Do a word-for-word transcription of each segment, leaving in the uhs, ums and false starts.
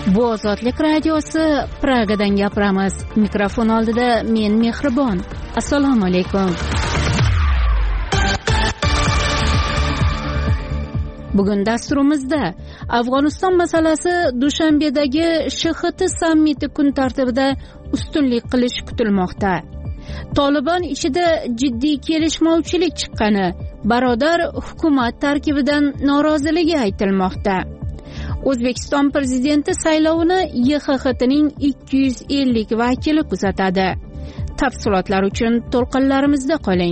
Bu Ozodlik radiosi, Pragadan gapiramiz. Mikrofon oldida men Mehribon. Assalomu alaykum. Bugun dasturimizda Afg'oniston masalasi Dushanbedagi Sh X T sammiti kun tartibida ustunlik qilish kutilmoqda. Tolibon ichida jiddiy kelishmovchilik chiqqani, barodar hukumat tarkibidan noroziligi aytilmoqda. O'zbekiston prezidenti saylovini Y X X T'ning ikki yuz ellik vakili kuzatadi. Tafsilotlar uchun to'lqinlarimizda qoling.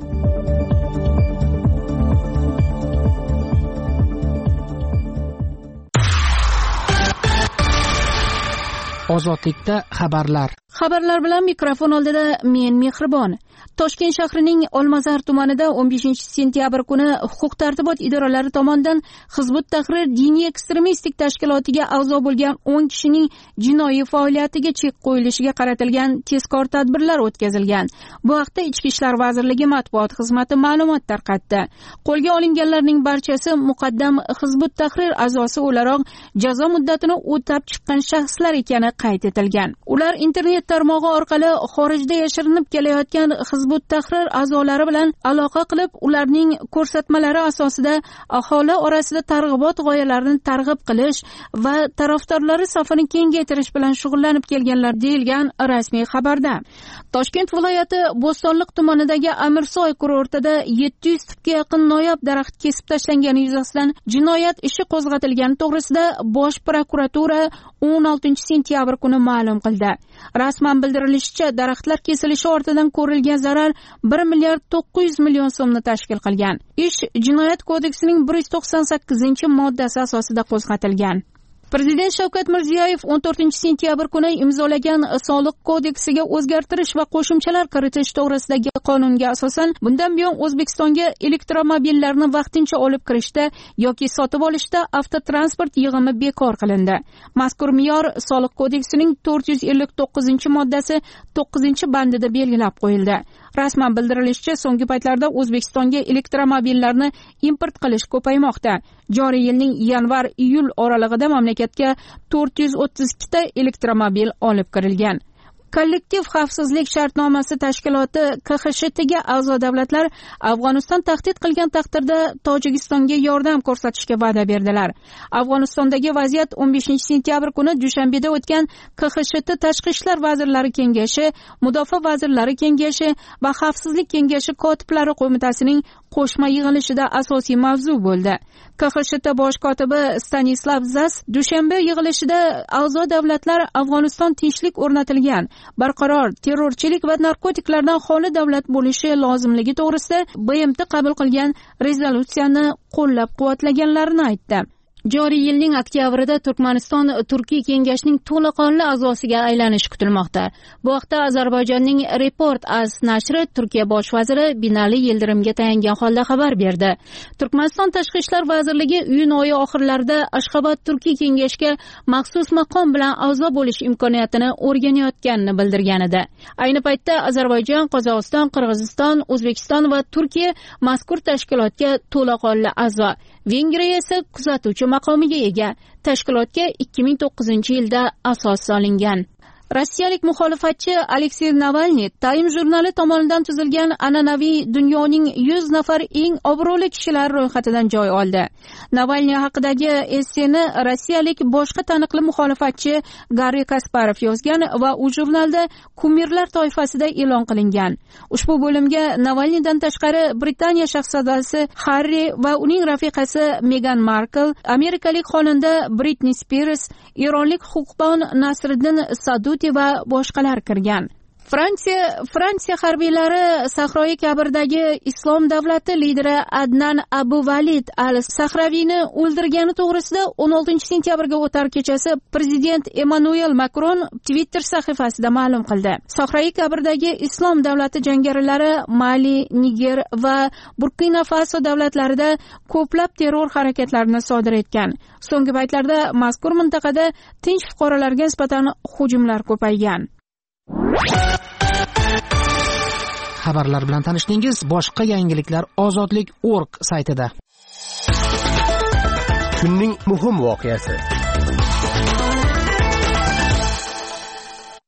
Ozodlikda xabarlar. Xabarlar bilan mikrofon oldida men Mehribon. Toshkent shahrining Olmazor tumanida o'n beshinchi sentyabr kuni huquq-tartibot idoralari tomonidan Hizbut Tahrir diniy ekstremistik tashkilotiga a'zo bo'lgan o'n kishining jinoiy faoliyatiga chek qo'yilishiga qaratilgan tezkor tadbirlar o'tkazilgan. Bu haqda Ichki ishlar vazirligi matbuot xizmati ma'lumot tarqatdi. Qo'lga olinganlarning barchasi muqaddam Hizbut Tahrir a'zosi o'laroq jazo muddatini o'tab chiqqan shaxslar ekani qayd etilgan. Ular internet tarmog'i orqali xorijda yashirinib kelayotgan Hizbut Tahrir a'zolari bilan aloqa qilib, ularning ko'rsatmalari asosida aholi orasida targ'ibot g'oyalarini targ'ib qilish va tarafdorlari safini kengaytirish bilan shug'ullanib kelganlar deyilgan rasmiy xabarda. Toshkent viloyati Bo'stonliq tumanidagi Amirsoy kurortida yetti yuz ga yaqin noyob daraxt kesib tashlangani yuzasidan jinoyat ishi qo'zg'atilgani to'g'risida Bosh prokuratura o'n oltinchi sentyabr kuni ma'lum qildi. Rasman bildirilishicha, daraxtlar kesilishi ortidan ko'rilgan zarar bir milliard to'qqiz yuz million so'mni tashkil qilgan. Ish Jinoyat kodeksining bir yuz to'qson sakkizinchi moddasi asosida qo'zg'atilgan. Prezident Shavkat Mirziyoyev o'n to'rtinchi sentyabr kuni imzolagan Soliq kodeksiga o'zgartirish va qo'shimchalar kiritish to'g'risidagi qonunga asosan bundan buyon O'zbekistonga elektromobillarni vaqtincha olib kirishda yoki sotib olishda avtotransport yig'imi bekor qilindi. Mazkur me'yor Soliq kodeksining to'rt yuz ellik to'qqizinchi moddasi to'qqizinchi bandida belgilab qo'yildi. Rasman bildirilishicha, so'nggi paytlarda O'zbekistonga elektromobillarni import qilish ko'paymoqda. Joriy yilning yanvar-iyul oralig'ida mamlakatga to'rt yuz o'ttiz ikkita elektromobil olib kirilgan. Kollektiv xavfsizlik shartnomasi tashkiloti K X Sh T'ga a'zo davlatlar Afg'oniston tahdid qilgan taqdirda Tojikistonga yordam ko'rsatishga va'da berdilar. Afg'onistondagi vaziyat o'n beshinchi sentyabr kuni Dushanbeda o'tgan K X Sh T Tashqi ishlar vazirlari kengashi, Mudofaa vazirlari kengashi va Xavfsizlik kengashi kotiblari qo'mitasining qo'shma yig'ilishida asosiy mavzu bo'ldi. K X Sh T bosh kotibi Stanislav Zas Dushanba yig'ilishida a'zo davlatlar Afg'oniston tinchlik o'rnatilgan, barqaror terrorchilik va narkotiklardan xoli davlat bo'lishi lozimligi to'g'risida B M T qabul qilgan rezolyutsiyani qo'llab-quvvatlaganlarini aytdi. Joriy yilning oktyabrida Turkmaniston Turkiy kengashining to'laqonli a'zosiga aylanishi kutilmoqda. Bu haqda Ozarbayjonning Report Az nashri Turkiya bosh vaziri Binali Yildirimga tayangan holda xabar berdi. Turkmaniston Tashqi ishlar vazirligi iyun oyi oxirlarida Ashxobod Turkiy kengashiga maxsus maqom bilan a'zo bo'lish imkoniyatini o'rganayotganini bildirgan edi. Ayni paytda Ozarbayjon, Qozog'iston, Qirg'iziston, O'zbekiston va Turkiya mazkur tashkilotga to'laqonli a'zo. Vengriya esa kuzatuvchi maqomiga ega. Tashkilotga ikki ming to'qqizinchi yilda asos solingan. Rossiyalik muxolifatchi Aleksey Navalniy Time jurnali tomonidan tuzilgan an'anaviy dunyoning yuz nafar eng obro'li kishilar ro'yxatidan joy oldi. Navalniy haqidagi esseni rossiyalik boshqa taniqli muxolifatchi Garri Kasparov yozgan va u jurnalda kumirlar toifasida e'lon qilingan. Ushbu bo'limga Navalniydan tashqari Britaniya shahzodasi Harri va uning rafiqasi Megan Markle, amerikalik xonanda Britney Spears, eronlik huquqbon Nasriddin Saduti va boshqalar kirgan. Fransiya Fransiya harbiylari Sahroyi Kabirdagi Islom davlati lideri Adnan Abu Valid al-Sahraviyni o'ldirgani to'g'risida o'n oltinchi sentyabrga o'tar kechasi prezident Emmanuel Macron Twitter sahifasida ma'lum qildi. Sahroyi Kabirdagi Islom davlati jangarilari Mali, Niger va Burkina Faso davlatlarida ko'plab terror harakatlarini sodir etgan. So'nggi paytlarda mazkur mintaqada tinch fuqarolarga nisbatan hujumlar ko'paygan. Xabarlar bilan tanishdingiz. Boshqa yangiliklar ozodlik nokta org saytida. Kunning muhim voqeasi.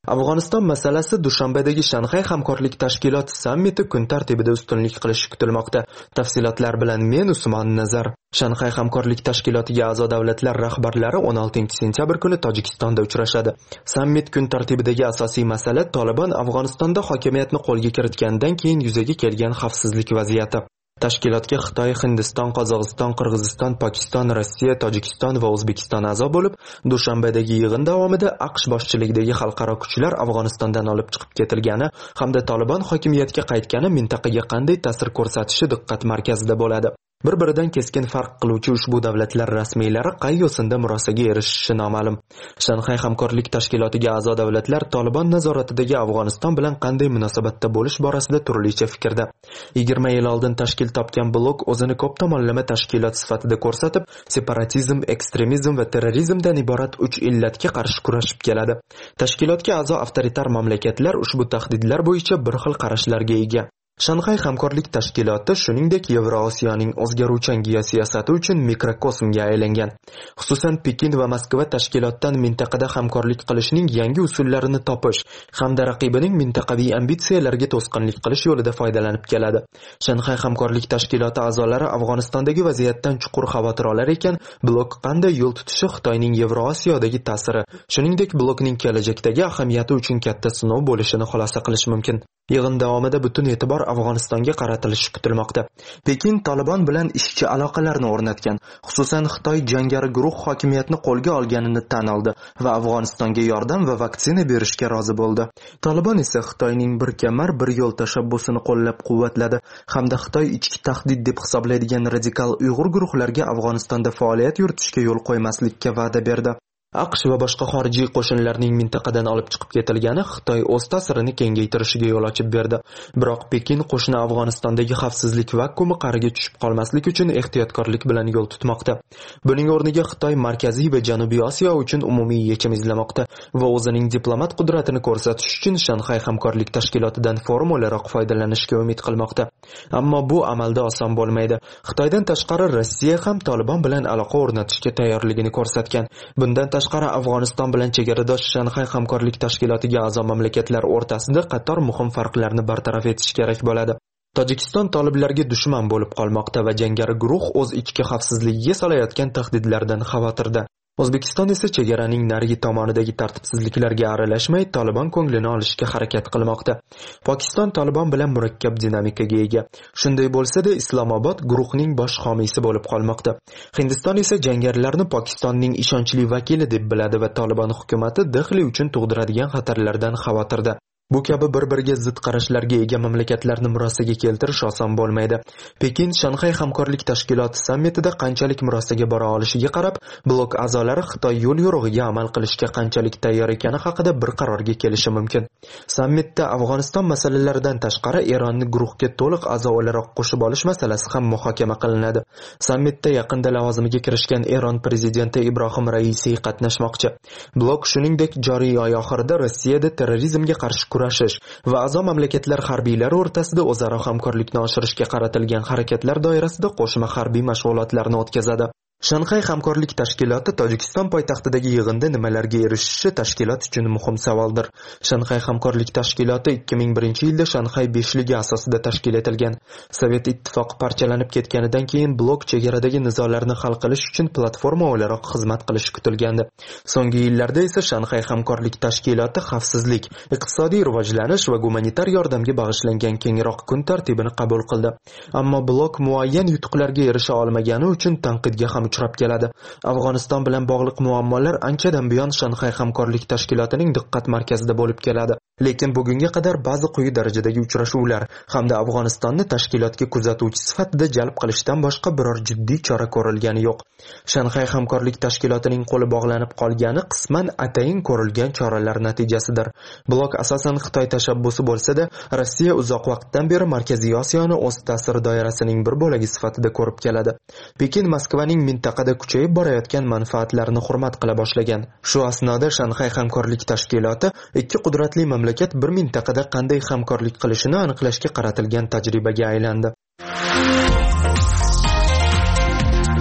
Afg'oniston masalasi Dushanbedagi Shanxay hamkorlik tashkiloti sammiti kun tartibida ustunlik qilishi kutilmoqda. Tafsilotlar bilan men Usmon Nazar. Shanxay hamkorlik tashkilotiga a'zo davlatlar rahbarlari o'n oltinchi sentyabr kuni Tojikistonda uchrashadi. Sammit kun tartibidagi asosiy masala Taliban Afg'onistonda hokimiyatni qo'lga kiritgandan keyin yuzaga kelgan xavfsizlik vaziyati. Tashkilotga Xitoy, Hindiston, Qozog'iston, Qirg'iziston, Pokiston, Rossiya, Tojikiston va O'zbekiston a'zo bo'lib, Dushanbedagi yig'in davomida AQSh boshchiligidagi xalqaro kuchlar Afg'onistondan olib chiqib ketilgani hamda Taliban hokimiyatga qaytgani mintaqaga qanday ta'sir ko'rsatishi diqqat markazida bo'ladi. Bir-biridan keskin farq qiluvchi ushbu davlatlar rasmiylari qay yo'sinda murosaga erishishi noma'lum. Shanxay hamkorlik tashkilotiga a'zo davlatlar Taliban nazoratidagi Afg'oniston bilan qanday munosabatda bo'lish borasida turlicha fikrda. yigirma yil oldin tashkil topgan blok o'zini ko'p tomonlama tashkilot sifatida ko'rsatib, separatizm, ekstremizm va terrorizmdan iborat uch illatga qarshi kurashib keladi. Tashkilotga a'zo avtoritar mamlakatlar ushbu tahdidlar bo'yicha bir xil qarashlarga ega. Shanxay hamkorlik tashkiloti shuningdek Yevrosiyoning o'zgaruvchan geosiyosati uchun mikrokosmga aylangan. Xususan Pekin va Moskva tashkilotdan mintaqada hamkorlik qilishning yangi usullarini topish hamda raqibining mintaqaviy ambitsiyalariga to'sqinlik qilish yo'lida foydalanib keladi. Shanxay hamkorlik tashkiloti a'zolari Afg'onistondagi vaziyatdan chuqur xavotir olar ekan, blok qanday yo'l tutishi Xitoyning Yevrosiyodagi ta'siri, shuningdek blokning kelajakdagi ahamiyati uchun katta sinov bo'lishini xulosa qilish mumkin. Yig'in davomida butun e'tibor Afg'onistonga qaratilishi kutilmoqda. Pekin Taliban bilan ishchi aloqalarni o'rnatgan. Xususan Xitoy jangari guruh hokimiyatni qo'lga olganini tan oldi va Afg'onistonga yordam va vaksina berishga rozi bo'ldi. Taliban esa Xitoyning bir kamar bir yo'l tashabbusini qo'llab-quvvatladi hamda Xitoy ichki tahdid deb hisoblaydigan radikal Uyg'ur guruhlarga Afg'onistonda faoliyat yuritishga yo'l qo'ymaslikka va'da berdi. AQSh va boshqa xorijiy qo'shinlarning mintaqadan olib chiqib ketilgani Xitoy o'z ta'sirini kengaytirishiga yo'l ochib berdi. Biroq Pekin qo'shni Afg'onistondagi xavfsizlik vakuumi qa'riga tushib qolmaslik uchun ehtiyotkorlik bilan yo'l tutmoqda. Buning o'rniga Xitoy Markaziy va Janubiy Osiyo uchun umumiy yechim izlamoqda va o'zining diplomat qudratini ko'rsatish uchun Shanxay hamkorlik tashkilotidan forum o'laroq foydalanishga umid qilmoqda. Ammo bu amalda oson bo'lmaydi. Xitoydan tashqari Rossiya ham Taliban bilan aloqa o'rnatishga tayyorligini ko'rsatgan. Bundan tashqari Afg'oniston bilan chegaradosh Shanxay hamkorlik tashkilotiga a'zo mamlakatlar o'rtasida qator muhim farqlarni bartaraf etish kerak bo'ladi. Tojikiston toliblarga dushman bo'lib qolmoqda va jangari guruh o'z ichki xavfsizligiga solayotgan tahdidlardan xavotirda. O'zbekiston esa chegaraning narigi tomonidagi tartibsizliklarga aralashmay Taliban ko'nglini olishga harakat qilmoqda. Pokiston Taliban bilan murakkab dinamikaga ega. Shunday bo'lsa-da, Islomobod guruhning bosh homiysi bo'lib qolmoqda. Hindiston esa jangarilarni Pokistonning ishonchli vakili deb biladi va Taliban hukumatı Dehli uchun tug'diradigan xatarlardan xavotirda. Bu kabi bir-biriga zid qarashlarga ega mamlakatlarni murosaga keltirish oson bo'lmaydi. Pekin Shanxay hamkorlik tashkiloti sammitida qanchalik murosaga bora olishiga qarab, blok a'zolari Xitoy yo'l yo'rig'iga amal qilishga qanchalik tayyor ekani haqida bir qarorga kelishi mumkin. Sammitda Afg'oniston masalalaridan tashqari Eronni guruhga to'liq a'zo o'laroq qo'shib olish masalasi ham muhokama qilinadi. Sammitda yaqinda lavozimiga kirishgan Eron prezidenti Ibrohim Raisiy qatnashmoqchi. Blok shuningdek joriy oy oxirida Rossiyada terrorizmga qarshi kurashish va a'zo mamlakatlar harbiylari o'rtasida o'zaro hamkorlikni oshirishga qaratilgan harakatlar doirasida qo'shma harbiy mashg'ulotlarni o'tkazadi. Shanxay hamkorlik tashkiloti Tojikiston poytaxtidagi yig'inda nimalarga erishishi tashkilot uchun muhim savoldir. Shanxay hamkorlik tashkiloti ikki ming birinchi yilda Shanxay beshligi asosida tashkil etilgan. Sovet ittifoqi parchalanib ketganidan keyin blok chegaradagi nizolarni hal qilish uchun platforma o'laroq xizmat qilishi kutilgandi. So'nggi yillarda esa Shanxay hamkorlik tashkiloti xavfsizlik, iqtisodiy rivojlanish va gumanitar yordamga bag'ishlangan kengroq kun tartibini qabul qildi. Ammo blok muayyan yutuqlarga erisha olmagani uchun tanqidga ham uchrab keladi. Afg'oniston bilan bog'liq muammolar anchadan buyon Shanxay hamkorlik tashkilotining diqqat markazida bo'lib keladi. Lekin bugunga qadar ba'zi quyi darajadagi uchrashuvlar hamda Afg'onistonni tashkilotga kuzatuvchi sifatida jalb qilishdan boshqa biror jiddiy chora ko'rilgani yo'q. Shanxay hamkorlik tashkilotining qo'li bog'lanib qolgani qisman atayin ko'rilgan choralar natijasidir. Blok asosan Xitoy tashabbusi bo'lsa-da, Rossiya uzoq vaqtdan beri Markaziy Osiyoni o'z ta'sir doirasining bir bo'lagi sifatida ko'rib keladi. Pekin Moskvaning mintaqada kuchayib borayotgan manfaatlarini hurmat qila boshlagan. Shu asnoda Shanxay hamkorlik tashkiloti ikki qudratli mamlakat bir mintaqada qanday hamkorlik qilishini aniqlashga qaratilgan tajribaga aylandi.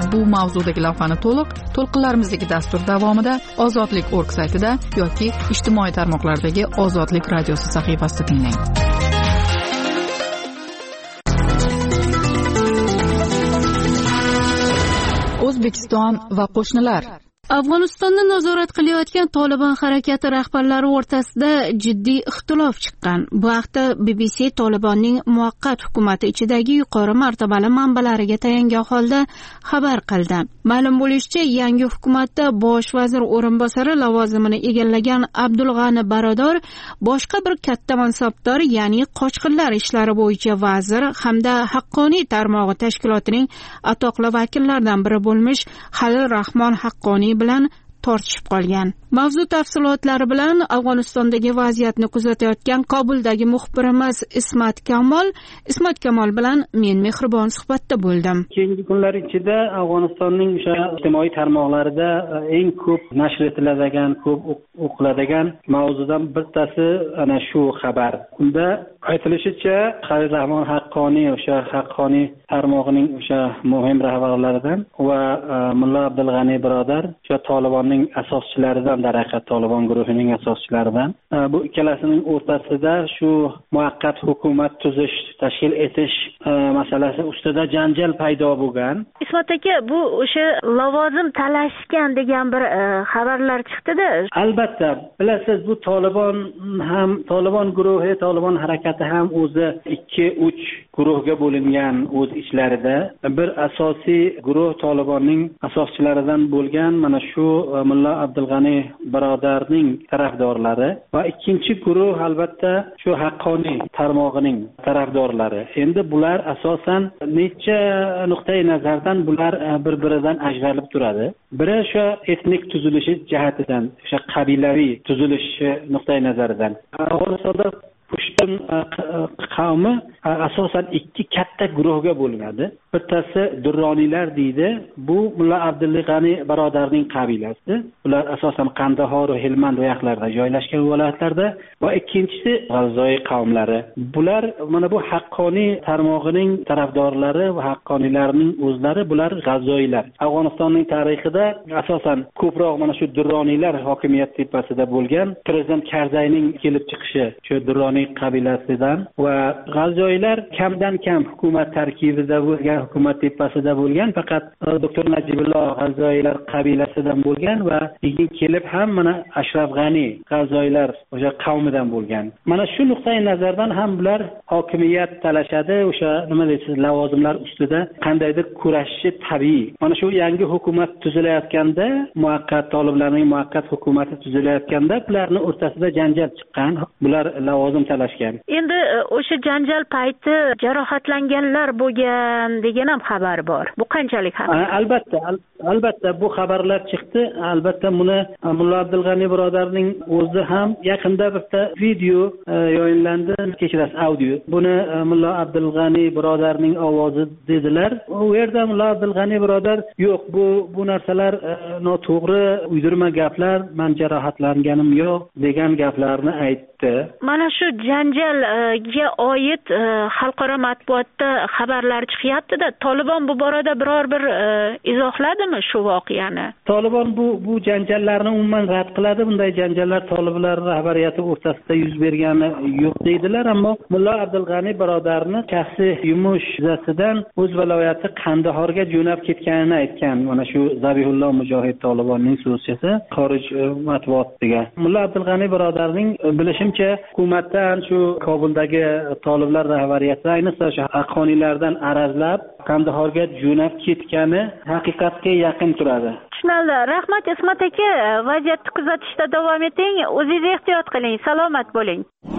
Bu mavzudagi lavhani to'liq to'lqinlarimizdagi dastur davomida ozodlik org saytida yoki ijtimoiy tarmoqlardagi Ozodlik radiosi sahifasida tinglang. O'zbekiston va qo'shnilar. Afg'onistonni nazorat qilayotgan Tolibon harakati rahbarlari o'rtasida jiddiy ixtilof chiqqan. Bu haqda B B C Tolibonning muvaqqat hukumati ichidagi yuqori martabali manbalariga tayangan holda xabar qildi. Ma'lum bo'lishicha, yangi hukumatda bosh vazir o'rinbosari lavozimini egallagan Abdulg'ani Barodar boshqa bir katta mansabdor, ya'ni qochqinlar ishlari bo'yicha vazir hamda haqqoniy tarmog'i tashkilotining atoqli vakillaridan biri bo'lmish Halil Rahmon Haqqoniy bilan tortishib qolgan. Mavzu tafsilotlari bilan Afg'onistondagi vaziyatni kuzatayotgan Kobuldagi muxbirimiz Ismat Kamol, Ismat Kamol bilan men mehribon suhbatda bo'ldim. Keyingi kunlar ichida Afg'onistonning o'sha ijtimoiy tarmoqlarida eng ko'p nashr etiladigan, ko'p o'qiladigan mavzudan bittasi ana shu xabar. Unda aytilishicha, Halil Rahmon Haqqoniy o'sha Haqqoniy tarmog'ining o'sha muhim rahbarlaridan va Mulla Abdulg'ani Barodar o'sha Tolibonning asoschilaridan, darhaqiqat Tolibon guruhining asoschilaridan. Bu ikkalasining o'rtasida shu muvaqqat hukumat tuzish, tashkil etish masalasi ustida janjal paydo bo'lgan. Ismat aka, bu o'sha lavozim talashgan degan bir xabarlar chiqdi-da. Albatta, bilasiz, bu Tolibon ham Tolibon guruhi, Tolibon harakati ham o'zi ikki uch guruhga bo'lingan o'z ichlarida. Bir asosiy guruh Tolibonning asoschilaridan bo'lgan mana shu Mulla Abdulg'ani Barodarning tarafdorlari va ikkinchi guruh albatta shu Haqqoniy tarmog'ining tarafdorlari. Endi bular asosan necha nuqtai nazardan bular bir-biridan ajralib turadi. Biri o'sha etnik tuzilishi jihatidan, o'sha qabilaviy tuzilishi nuqtai nazaridan. Afg'onistonda Pushtun qavmi asosan ikki katta guruhga bo'linadi. Bittasi Durroniylar deydi. Bu Mulla Abdulg'ani Barodarning qabilasi. Ular asosan Qandahor va Helmand viloyatlarida joylashgan viloyatlarda va ikkinchisi G'azzoy qavmlari. Bular mana bu Haqqoniy tarmog'ining tarafdorlari va Haqqoniylarning o'zlari bular G'azzoylar. Afg'onistonning tarixida asosan ko'proq mana shu Durroniylar hokimiyat tepasida bo'lgan. Prezident Karzayning kelib chiqishi shu Durroniy qabilasidan va G'azzoylar kamdan kam hukumat tarkibida bo'lgan, hukumat tepasida bo'lgan, faqat doktor Najibulloh G'azzoylar qabilasidan bo'lgan va keyin kelib ham mana Ashraf G'ani G'azzoylar o'sha qavmidan bo'lgan. Mana shu nuqtai nazardan ham bular hokimiyat talashadi, o'sha nima deysiz, lavozimlar ustida qandaydir kurashishi tabiiy. Mana shu yangi hukumat tuzilayotganda, muvaqqat Toliblarning muvaqqat hukumati tuzilayotganda ularning o'rtasida janjal chiqqan. Bular lavozim talashgan. Endi o'sha janjal payti jarohatlanganlar bo'lgan degan ham xabar bor. Bu qanchalik haqiqiy? Albatta, al albatta bu xabarlar chiqdi. Albatta buni Mulla Abdulg'ani Barodarning o'zi ham yaqinda bitta video yo'inlandi, kechirasiz, audio. Buni Mulla Abdulg'ani Barodarning ovozi dedilar. U yerda Mulla Abdulg'ani Barodar yo'q, bu bu narsalar noto'g'ri, uydirma gaplar, men jarohatlanganim yo'q degan gaplarni aytdi. Mana shu janjalga oid xalqaro matbuotda xabarlar chiqyapti-da. Tolibon bu borada biror bir izohladimi shu voqeani? Tolibon bu bu janjallarni umuman rad qiladi. Bunday janjallar Toliblar rahbariyati o'rtasida yuz bergani yo'q deydilar, ammo Mulla Abdulg'ani Barodarni shaxsiy yumush yuzasidan o'z viloyati Qandahorga jo'nab ketganini aytgan. Mana shu Zabihulloh Mujohid Tolibonning so'zchisi xorij matbuotiga. Mulla Abdulg'ani Barodarning bilishimcha hukumatdan shu Kobuldagi Toliblar rahbariyati ayniqsa o'sha Haqqoniylardan arazlab Qandahorga jo'nab ketgani haqiqatga yaqin turadi. Tushunildi. Rahmat Ismat aka, vaziyatni kuzatishda davom eting. O'zingiz ehtiyot qiling, salomat bo'ling.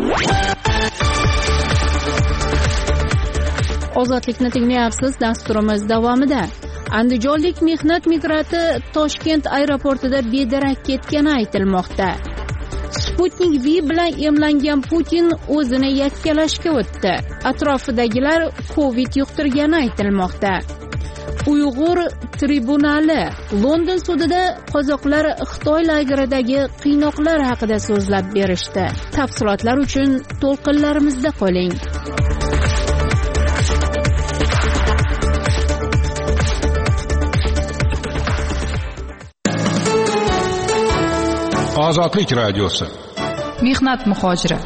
Ozodlikni tinglayapsiz. Dasturimiz davomida andijonlik mehnat migranti Toshkent aeroportida bedarak ketgani aytilmoqda. Sputnik V bilan emlangan Putin o'zini yakkalashga o'tdi. Atrofidagilar Covid yuqtirgani aytilmoqda. Uyg'ur tribunali London sudida qozoqlar Xitoy lageridagi qiynoqlar haqida so'zlab berishdi. Tafsilotlar uchun to'lqinlarimizda qoling. Ozodlik radiosi. Mehnat muhojiri.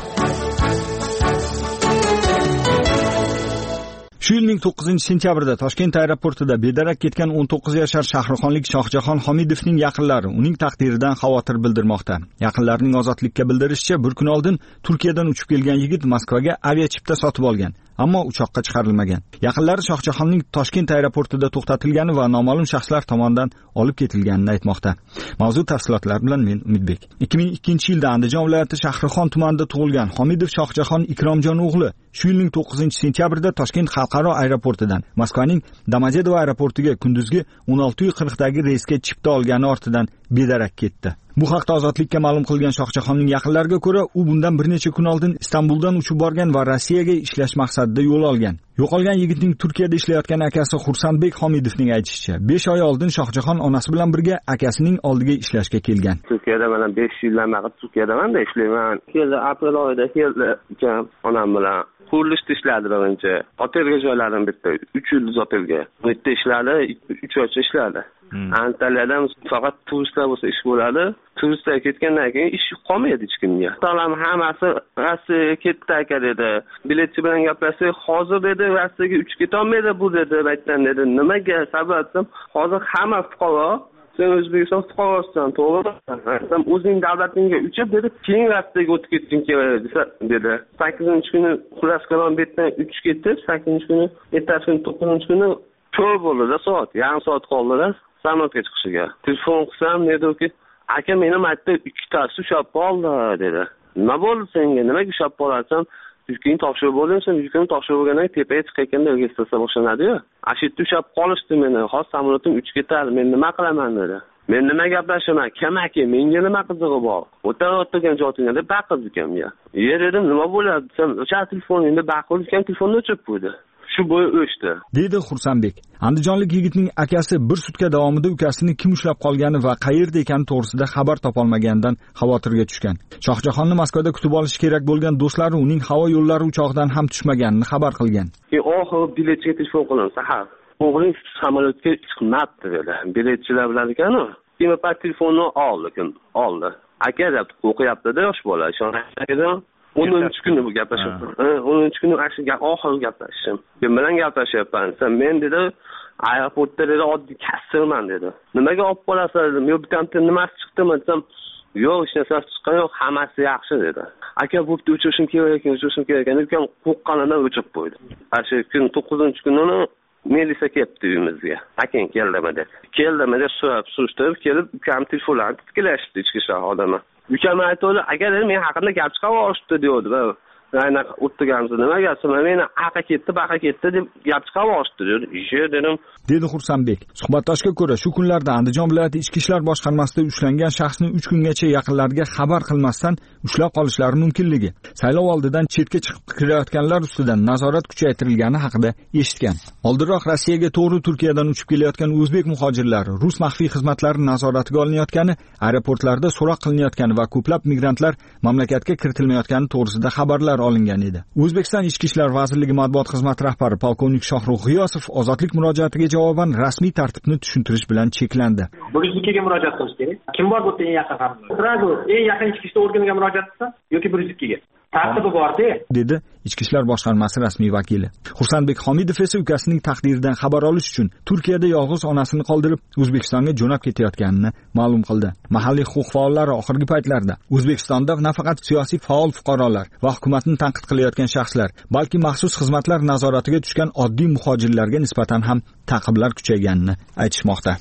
Shu yilning to'qqizinchi sentyabrida Toshkent aeroportida bedarak ketgan o'n to'qqiz yashar shahrixonlik Shohjahon Homidovning yaqinlari uning taqdiridan xavotir bildirmoqda. Yaqinlarining Ozodlikka bildirishicha, bir kun oldin Turkiyadan uchib kelgan yigit Moskvaga aviachipta sotib olgan, ammo uchoqqa chiqarilmagan. Yaqinlari Shohjahonning Toshkent aeroportida to'xtatilgani va noma'lum shaxslar tomonidan olib ketilganini aytmoqda. Mavzu tafsilotlari bilan men Umidbek. ikki ming ikkinchi yilda Andijon viloyati Shahrixon tumanida tug'ilgan Homidov Shohjahon Ikromjon o'g'li shu yilning to'qqizinchi sentyabrida Toshkent xalqaro aeroportidan Moskvaning Domodedovo aeroportiga kunduzgi o'n olti qirq dagi reysga chipta olgani ortidan bedarak ketdi. Bu haqda Ozodlikka ma'lum qilgan Shohjahonning yaqinlariga ko'ra, u bundan bir necha kun oldin Istanbuldan uchib borgan va Rossiyaga ishlash maqsadida yo'l olgan. Yo'qolgan yigitning Turkiyada ishlayotgan akasi Xursandbek Homidovning aytishicha, besh oy oldin Shohjahon onasi bilan birga akasining oldiga ishlashga kelgan. Turkiyada mana besh yildan beri Turkiyadaman-da ishlayman. Keldi aprel oyida keldi ukam onam bilan. Qurilishda ishladi birinchi. Otelga joyladim bitta uch yulduz otelga. Bu yerda ishladi, uch oycha ishladi. Antaliyada faqat turistlar bo'lsa ish bo'ladi. Turistlar ketgandan keyin ish qolmaydi hech kimga. Talam hammasi Rossiyaga ketdi aka dedi. Biletchi bilan gaplashsak, hozir dedi Rossiyaga uchib ketolmaydi bu dedi. Aytdan dedi, nimaga sababim? Hozir hamma fuqaro sen O'zbekiston fuqarosisan, to'g'rimi? O'zing davlatingga uchib dedi, keyin Rossiyaga o'tib ketishing kerak dedi. sakkizinchi kuni xullas kalon betdan uchib ketib, sakkizinchi kuni, ertasi kuni to'qqizinchi kuni to'rt bo'ldi soat, yarim soat qoldi samolyotga chiqishiga. Telefon qilsam, dedi-ki, aka meni martda ikkitasi ushlab qoldi dedi. Nima bo'ldi senga? Nimaga ushlab qolarsan? Yukini topshirib bo'ldimsan, yukini topshirib bo'lgandan keyin tepaga chiqayotganda registratsiya boshlanadi-yu. Ashitda ushlab qolishdi meni. Hozir samolyotim uchib ketadi. Men nima qilaman dedi. Men nima gaplashaman? Kim aka? Menga nima qizig'i bor? O'tib o'tgan joyingda deb baqirdi ukamga. "Ye" dedim, "Nima bo'ladi?" Sen o'sha telefoningda baqirib ekan, telefonni o'chirib qo'ydi. Shu bo'yi o'chdi, dedi Xursandbek. Andijonlik yigitning akasi bir sutka davomida ukasini kim ushlab qolgani va qayerda ekani to'g'risida xabar topolmaganidan xavotirga tushgan. Shohjahonni Moskvada kutib olish kerak bo'lgan do'stlari uning havo yo'llari uchog'idan ham tushmaganini xabar qilgan. Oxir biletchiga telefon qildim sahar. O'g'ling samolyotga chiqmabdi dedi. Biletchilar bilan ekan-ku. Keyin pat telefonni oldi, kim oldi. Aka deb o'qiyapti-da yosh bola. Shunday o'ninchi kuni bu gaplashib. o'ninchi kuni ashu oxirgi gaplashishim. Men bilan gaplashyapman. Sen men dedi, aeroportda dedi oddiy kassirman dedi. Nimaga olib qolasan dedim. Yo bitamda nimasi chiqdimi desam, yo'q, hech narsa chiqqan yo'q, hammasi yaxshi dedi. Aka bo'pti, o'chirishim kerak ekan, o'chirishim kerak ekan. Ukam qo'rqqanidan o'chirib qo'ydi. Ashu kun to'qqizinchi kunini Melisa kelibdi uyimizga. Akin keldimi dedi. Keldimi deb so'rab, surishtirib kelib, ukam telefonlarni tiklashdi ichki ishlar xodimi. Ukam aytdi, "Agar men haqimda gap chiqarishdi" dedi. Aynan o'tganimizda nima gapsam, meni aqa ketdi, baqa ketdi deb gap chiqarishdi dedi. "Ish" dedim. Dedi Xursandbek. Suhbatdoshga ko'ra, shu kunlarda Andijon viloyati ichki ishlar boshqarmasida ushlangan shaxsni uch kungacha yaqinlariga xabar qilmasdan ushlab qolishlari mumkinligi, saylov oldidan chetga chiqib kirayotganlar ustidan nazorat kuchaytirilgani haqida eshitgan. Oldinroq Rossiyaga to'g'ri Turkiyadan uchib kelayotgan o'zbek muhojirlari rus maxfiy xizmatlari nazoratiga olinayotgani, aeroportlarda so'roq qilinayotgani va ko'plab migrantlar mamlakatga kiritilmayotgani to'g'risida xabarlar olingan edi. O'zbekiston Ichki ishlar vazirligi matbuot xizmati rahbari polkovnik Shohrux G'iyosov Ozodlik murojaatiga javoban rasmiy tartibni tushuntirish bilan cheklandi. Birikkiga murojaat qilish kerak. Kim bor bu eng yaqin xabar? Sразу eng yaqin ichki ishlar organiga murojaat qilsa yoki birikkiga. Tartibi bor-da, dedi Ichki ishlar boshqarmasi rasmiy vakili. Xursandbek Homidov esa ukasining taqdiridan xabar olish uchun Turkiyada yolg'iz onasini qoldirib O'zbekistonga jo'nab ketayotganini ma'lum qildi. Mahalliy huquq faollari oxirgi paytlarda O'zbekistonda nafaqat siyosiy faol fuqarolar va hukumatni tanqid qilayotgan shaxslar, balki maxsus xizmatlar nazoratiga tushgan oddiy muhojirlarga nisbatan ham ta'qiblar kuchayganini aytishmoqda.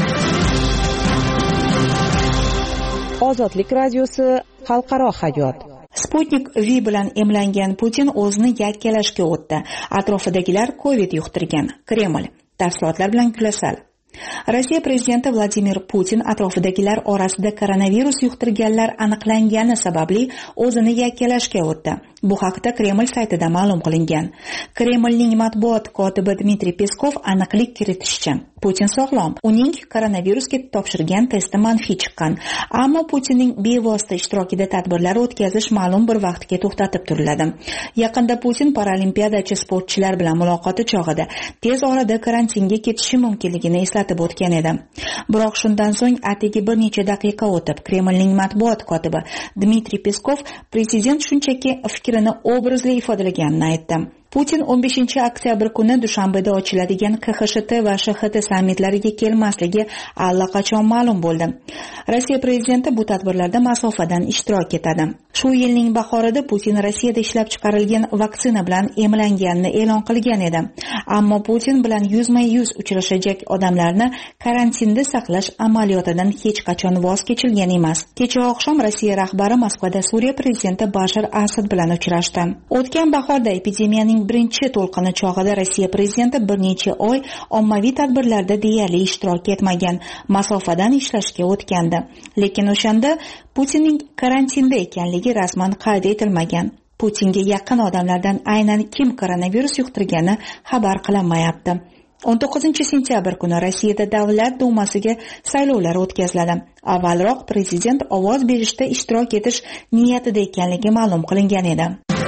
Ozodlik radiosi xalqaro hayot. Sputnik V bilan emlangan Putin o'zini yakkalashga o'tdi. Atrofidagilar Covid yuqtirgan. Kreml. Tafsilotlar bilan Gulasal. Rossiya prezidenti Vladimir Putin atrofidagilar orasida koronavirus yuqtirganlar aniqlangani sababli o'zini yakkalashga o'tdi. Bu haqda Kreml saytida ma'lum qilingan. Kremlning matbuot kotibi Dmitriy Peskov aniqlik kiritishicha, Putin sog'lom. Uning koronavirusga topshirgan testi manfiy chiqqan, ammo Putinning bevosita ishtirokida tadbirlar o'tkazish ma'lum bir vaqtga to'xtatib turiladi. Yaqinda Putin paralimpiadachi sportchilar bilan muloqoti chog'ida tez orada karantinga ketishi mumkinligini eslatib o'tgan edi. Biroq shundan so'ng atigi bir necha daqiqa o'tib, Kremlning matbuot kotibi Dmitriy Peskov prezident shunchaki fikrini obrazli ifodalaganini aytdi. Putin o'n beshinchi oktyabr kuni Dushanbeda ochiladigan K X T va Sh X T sammitlariga kelmasligi allaqachon ma'lum bo'ldi. Rossiya prezidenti bu tadbirlarda masofadan ishtirok etadi. Shu yilning bahorida Putin Rossiyada ishlab chiqarilgan vaksina bilan emlanganini e'lon qilgan edi. Ammo Putin bilan yuzma-yuz uchrashajak odamlarni karantinda saqlash amaliyotidan hech qachon voz kechilgan emas. Kecha oqshom Rossiya rahbari Moskvada Suriya prezidenti Bashar Asad bilan uchrashdi. O'tgan bahorda epidemiyaning birinchi to'lqini chog'ida Rossiya prezidenti bir necha oy ommaviy tadbirlarda deyarli ishtirok etmagan, masofadan ishlashga o'tgandi. Lekin o'shanda Putinning karantinda ekanligi rasman qayd etilmagan. Putinga yaqin odamlardan aynan kim koronavirus yuqtirgani xabar qilinmayapti. o'n to'qqizinchi sentyabr kuni Rossiyada Davlat dumasiga saylovlar o'tkaziladi. Avvalroq prezident ovoz berishda ishtirok etish niyatida ekanligi ma'lum qilingan edi.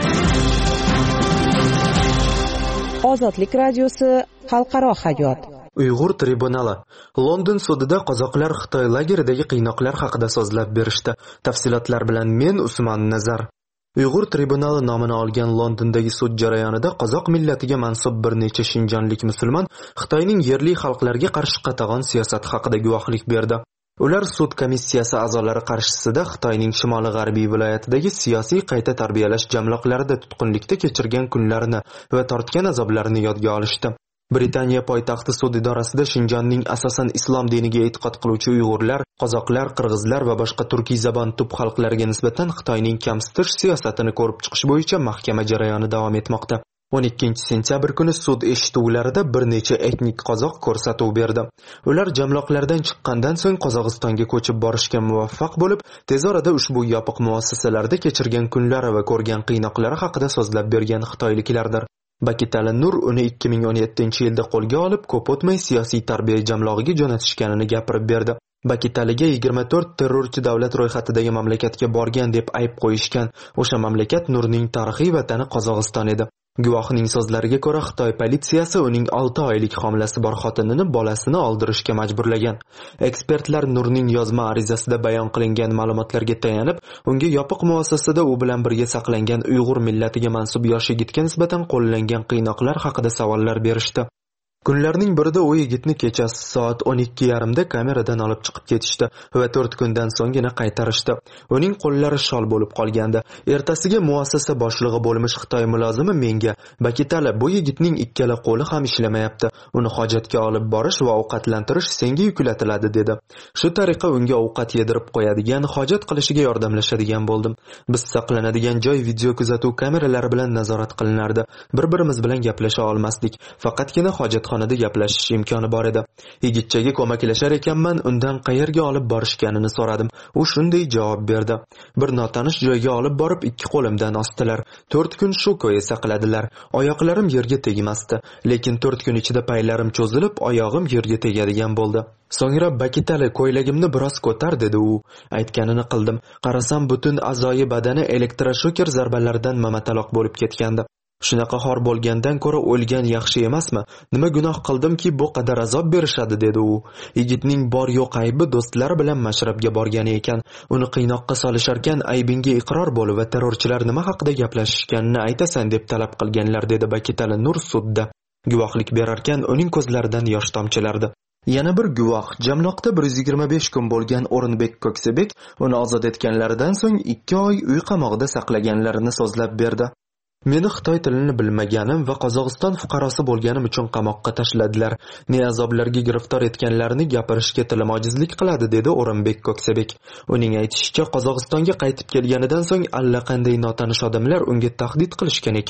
Ozodlik radiosi xalqaro hayot. Uyg'ur tribunali London sudida qozoqlar Xitoy lageridagi qiynoqlar haqida so'zlab berishdi. Tafsilotlar bilan men Usmon Nazar. Uyg'ur tribunali nomini olgan Londondagi sud jarayonida qozoq millatiga mansub bir necha shinjonlik musulmon Xitoyning yerli xalqlarga qarshi qatag'on siyosati haqida guvohlik berdi. Ular sud komissiyasi a'zolari qarshisida Xitoyning shimoli-g'arbiy viloyatidagi siyosiy qayta tarbiyalash jamloqlarida tutqunlikda kechirgan kunlarini va tortgan azoblarini yodga olishdi. Britaniya poytaxti sud idorasida Shinjonning asosan islom diniga e'tiqod qiluvchi uyg'urlar, qozoqlar, qirg'izlar va boshqa turkiy zabon tub xalqlarga nisbatan Xitoyning kamsitish siyosatini ko'rib chiqish bo'yicha mahkama jarayoni davom etmoqda. o'n ikkinchi sentyabr kuni sud eshituvlarida bir necha etnik qozoq ko'rsatuv berdi. Ular jamloqlardan chiqqandan so'ng Qozog'istonga ko'chib borishga muvaffaq bo'lib, tez orada ushbu yopiq muassasalarda kechirgan kunlari va ko'rgan qiynoqlari haqida so'zlab bergan xitoyliklardir. Bakitali Nur uni ikki ming o'n yettinchi yilda qo'lga olib, ko'p o'tmay siyosiy tarbiya jamlog'iga jo'natishganini gapirib berdi. Bakitaliga yigirma to'rt terrorchi davlat ro'yxatidagi mamlakatga borgan deb ayb qo'yishgan. O'sha mamlakat Nurning tarixiy vatani Qozog'iston edi. Guvohning so'zlariga ko'ra, Xitoy politsiyasi uning olti oylik homilasi bor xotinini bolasini oldirishga majburlagan. Ekspertlar Nurning yozma arizasida bayon qilingan ma'lumotlarga tayanib, unga yopiq muassasada u bilan birga saqlangan Uyg'ur millatiga mansub yosh yigitga nisbatan qo'llangan qiynoqlar haqida savollar berishdi. Kunlarning birida u yigitni kechasi soat o'n ikki yarim da kameradan olib chiqib ketishdi va to'rt kundan so'nggina qaytarishdi. Uning qo'llari shol bo'lib qolgandi. Ertasiga muassasa boshlig'i bo'lmish Xitoy mulozimi menga "Bakitali, bu yigitning ikkala qo'li ham ishlamayapti. Uni hojatga olib borish va ovqatlantirish senga yuklatiladi" dedi. Shu tariqa unga ovqat yedirib qo'yadigan, hojat qilishiga yordamlashadigan bo'ldim. Biz saqlanadigan joy video kuzatuv kameralari bilan nazorat qilinardi. Bir-birimiz bilan gaplasha olmasdik. Faqatgina hojat xonada gaplashish imkoni bor edi. Yigitchaga ko'maklashar ekanman, undan qayerga olib borishganini so'radim. U shunday javob berdi: "Bir notanish joyga olib borib ikki qo'limdan osdilar. to'rt kun shu ko'yi saqladilar. Oyoqlarim yerga tegmasdi, lekin to'rt kun ichida paylarim cho'zilib, oyog'im yerga tegadigan bo'ldi. So'ngra Bakitali, ko'ylagimni biroz ko'tar" dedi u. Aytganini qildim. Qarasam butun a'zoyi badani elektroshoker zarbalaridan mamataloq bo'lib ketgandi. Shunaqa xor bo'lgandan ko'ra o'lgan yaxshi emasmi? Nima gunoh qildimki bu qadar azob berishadi, dedi u. Yigitning bor yo'q aybi do'stlari bilan mashrabga borgani ekan. Uni qiynoqqa solisharkan aybingga iqror bo'l va terrorchilar nima haqida gaplashishganini aytasan deb talab qilganlar, dedi Bakitali Nur sudda. Guvohlik berarkan uning ko'zlaridan yosh tomchilardi. Yana bir guvoh jamloqda bir yuz yigirma besh kun bo'lgan O'rinbek Ko'ksebek uni ozod etganlaridan so'ng ikki oy uy qamog'ida saqlaganlarini so'zlab berdi. Meni Xitoy tilini bilmaganim va Qozog'iston fuqarosi bo'lganim uchun qamoqqa tashladilar. Ne azoblarga giriftor etganlarini gapirishga tilim ojizlik qiladi, dedi O'rinbek Ko'ksebek. Uning aytishicha, Qozog'istonga qaytib kelganidan so'ng allaqanday notanish odamlar unga tahdid qilishgan ekan.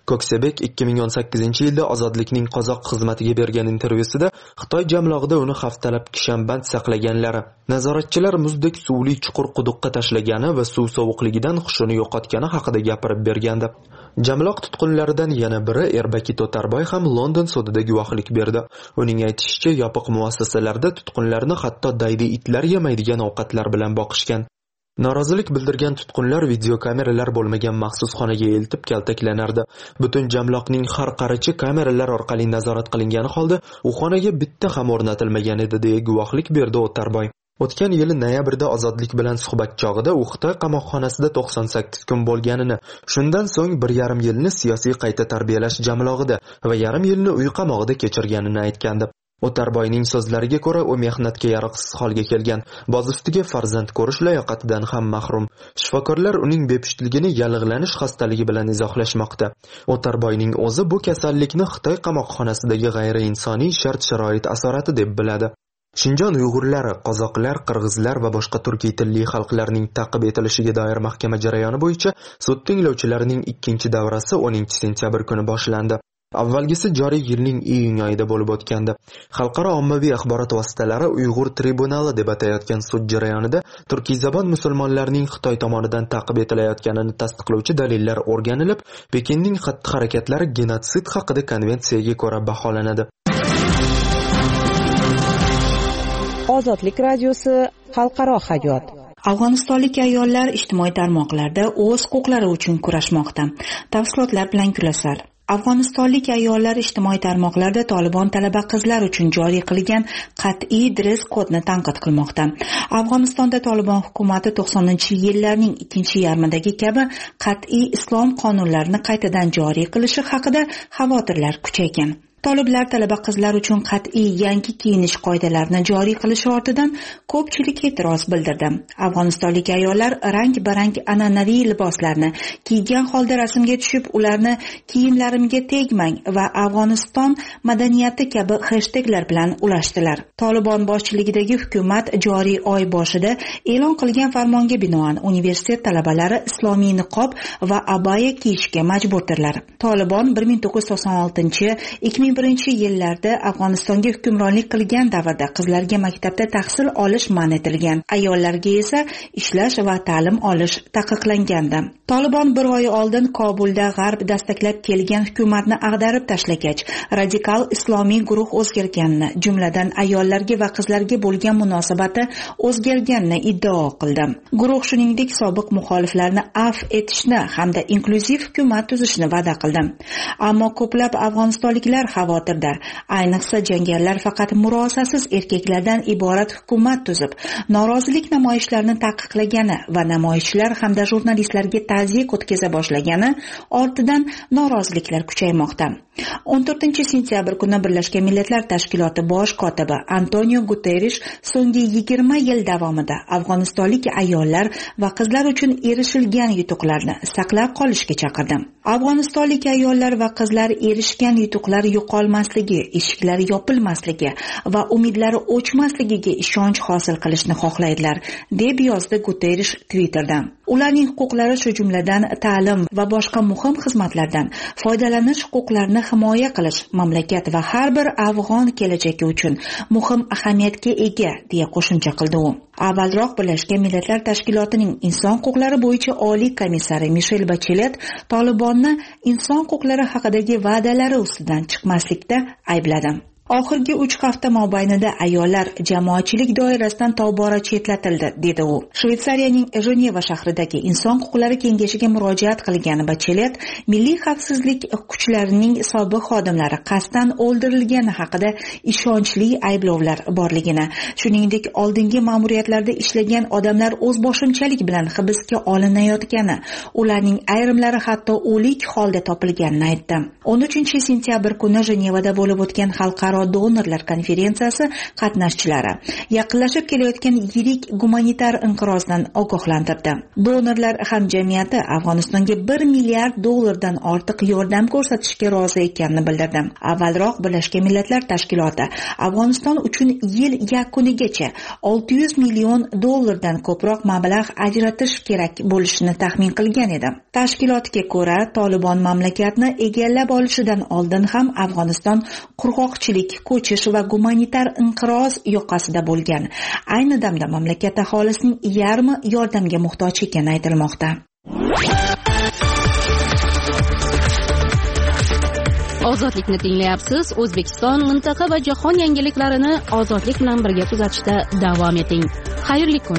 Ko'ksebek ikki ming o'n sakkizinchi yilda Ozodlikning qozoq xizmatiga bergan intervyusida Xitoy jamlog'ida uni haftalab kishanband saqlaganlari, nazoratchilar muzdek suvli chuqur quduqqa tashlagani va suv sovuqligidan hushini yo'qotgani haqida gapirib bergandi. Jamloq tutqunlaridan yana biri Erbaki To'tarboy ham London sudida guvohlik berdi. Uning aytishicha, yopiq muassasalarda tutqunlarni hatto daydi itlar yemaydigan ovqatlar bilan boqishgan. Norozilik bildirgan tutqunlar videokameralar bo'lmagan maxsus xonaga eltib kaltaklanardi. Butun jamloqning har qarichi kameralar orqali nazorat qilingan holda u xonaga bitta ham o'rnatilmagan edi deya guvohlik berdi O'tarboy. O'tgan yili noyabrda Ozodlik bilan suhbat chog'ida u Xitoy qamoqxonasida to'qson sakkiz kun bo'lganini, shundan so'ng bir yarim yilni siyosiy qayta tarbiyalash jamlog'ida va yarim yilni uy qamog'ida kechirganini aytgandi. O'tarboyning so'zlariga ko'ra, u mehnatga yaroqsiz holga kelgan, boz ustiga farzand ko'rish layoqatidan ham mahrum. Shifokorlar uning bepushtligini yallig'lanish xastaligi bilan izohlashmoqda. O'tarboyning o'zi bu kasallikni Xitoy qamoqxonasidagi g'ayriinsoniy shart-sharoit asorati deb biladi. Shinjon uyg'urlari, qozoqlar, qirg'izlar va boshqa turkiy tilli xalqlarning ta'qib etilishiga doir mahkama jarayoni bo'yicha sud tinglovchilarining ikkinchi davrasi o'ninchi sentyabr kuni boshlandi. Avvalgisi joriy yilning iyun oyida bo'lib o'tgandi. Xalqaro ommaviy axborot vositalari Uyg'ur tribunali deb atayotgan sud jarayonida turkiyzabon musulmonlarning Xitoy tomonidan ta'qib etilayotganini tasdiqlovchi dalillar o'rganilib, Pekinning xatti-harakatlari genotsid haqida konvensiyaga ko'ra baholanadi. Ozodlik radiosi xalqaro hayot. Afg'onistonlik ayollar ijtimoiy tarmoqlarda o'z huquqlari uchun kurashmoqda. Tafsilotlar bilan Gulasal. Afg'onistonlik ayollar ijtimoiy tarmoqlarda Tolibon talaba qizlar uchun joriy qilgan qat'iy dress kodni tanqid qilmoqda. Afg'onistonda Tolibon hukumati to'qsoninchi yillarning ikkinchi yarmidagi kabi qat'iy islom qonunlarini qaytadan joriy qilishi haqida xavotirlar kuchaygan. Toliblar talaba qizlar uchun qat'iy yangi kiyinish qoidalarini joriy qilishi ortidan ko'pchilik e'tiroz bildirdi. Afg'onistonlik ayollar rang-barang an'anaviy liboslarni kiygan holda rasmga tushib, ularni kiyimlarimga tegmang va Afg'oniston madaniyati kabi hashtaglar bilan ulashdilar. Tolibon boshchiligidagi hukumat joriy oy boshida e'lon qilgan farmonga binoan universitet talabalari islomiy niqob va abaya kiyishga majburdirlar. Tolibon bir ming to'qqiz yuz to'qson oltinchi ikki ming birinchi yillarda Afg'onistonga hukmronlik qilgan davrda qizlarga maktabda tahsil olish man etilgan, ayollarga esa ishlash va ta'lim olish taqiqlangandi. Tolibon bir oy oldin Kobulda g'arb dastaklab kelgan hukumatni ag'darib tashlagach, radikal islomiy guruh o'zgarganini, jumladan ayollarga va qizlarga bo'lgan munosabati o'zgarganini iddao qildi. Guruh shuningdek sobiq muxoliflarni afv etishni hamda inklyuziv hukumat tuzishni va'da qildi. Ammo ko'plab afg'onistonliklar xavotirda. Ayniqsa jangarilar faqat murosasiz erkaklardan iborat hukumat tuzib, norozilik namoyishlarini taqiqlagani va namoyishchilar hamda jurnalistlarga ta'ziyat o'tkaza boshlagani ortidan noroziliklar kuchaymoqda. o'n to'rtinchi sentyabr kuni Birlashgan Millatlar Tashkiloti bosh kotibi Antonio Guterrish so'nggi yigirma yil davomida afg'onistonlik ayollar va qizlar uchun erishilgan yutuqlarni saqlab qolishga chaqirdi. Afg'onistonlik ayollar va qizlar erishgan yutuqlar yo'qolmasligi, eshiklari yopilmasligi va umidlari o'chmasligiga ishonch hosil qilishni xohlaydilar, deb yozdi Guterrish Twitterda. Ularning huquqlari shu jumladan ta'lim va boshqa muhim xizmatlardan foydalanish huquqlarini himoya qilish mamlakat va har bir afg'on kelajagi uchun muhim ahamiyatga ega, deya qo'shimcha qildi u. Avvalroq Birlashgan Millatlar Tashkilotining inson huquqlari bo'yicha oliy komissari Michelle Bachelet Tolibonni inson huquqlari haqidagi va'dalari ustidan chiqmaslikda aybladi. Oxirgi uch hafta mobaynida ayollar jamoatchilik doirasidan tobora chetlatildi, dedi u. Shveysariyaning Jeneva shahridagi Inson huquqlari kengashiga murojaat qilgan Bachelet, milliy xavfsizlik kuchlarining sobiq xodimlari qasddan o'ldirilgani haqida ishonchli ayblovlar borligini, shuningdek oldingi ma'muriyatlarda ishlagan odamlar o'zboshimchalik bilan hibsga olinayotgani, ularning ayrimlari hatto o'lik holda topilganini aytdi. o'n uchinchi sentyabr kuni Jenevada bo'lib o'tgan xalqaro xalqaro donorlar konferensiyasi qatnashchilari yaqinlashib kelayotgan yirik gumanitar inqirozdan ogohlantirdi. Donorlar hamjamiyati Afg'onistonga bir milliard dollardan ortiq yordam ko'rsatishga rozi ekanini bildirdi. Avvalroq Birlashgan Millatlar Tashkiloti Afg'oniston uchun yil yakunigacha olti yuz million dollardan ko'proq mablag' ajratish kerak bo'lishini taxmin qilgan edi. Tashkilotga ko'ra, Tolibon mamlakatni egallab olishidan oldin ham Afg'oniston qurg'oqchilik, ko'chish va gumanitar inqiroz yoqasida bo'lgan. Ayni damda mamlakat aholisining yarmi yordamga muhtoj ekani aytilmoqda. Ozodlikni tinglayapsiz. O'zbekiston, mintaqa va jahon yangiliklarini ozodlik bilan birga kuzatishda davom eting. Xayrli kun.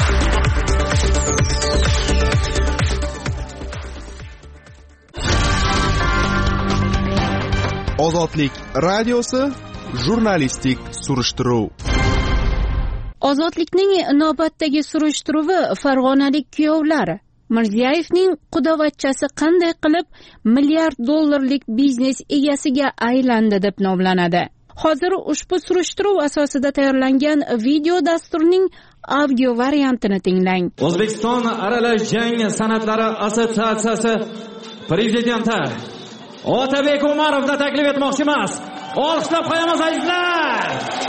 Ozodlik radiosi jurnalistik surishtiruv. Ozodlikning navbatdagi surishtiruvi farg'onalik kuyovlar Mirziyoyevning qudavachchasi qanday qilib milliard dollarlik biznes egasiga aylandi deb nomlanadi. Hozir ushbu surishtiruv asosida tayyorlangan video dasturning audio variantini tinglang. O'zbekiston aralash jang san'atlari assotsiatsiyasi prezidenti Otabek Umarovni taklif etmoqchimiz. Olqishlab qo'yamiz azizlar.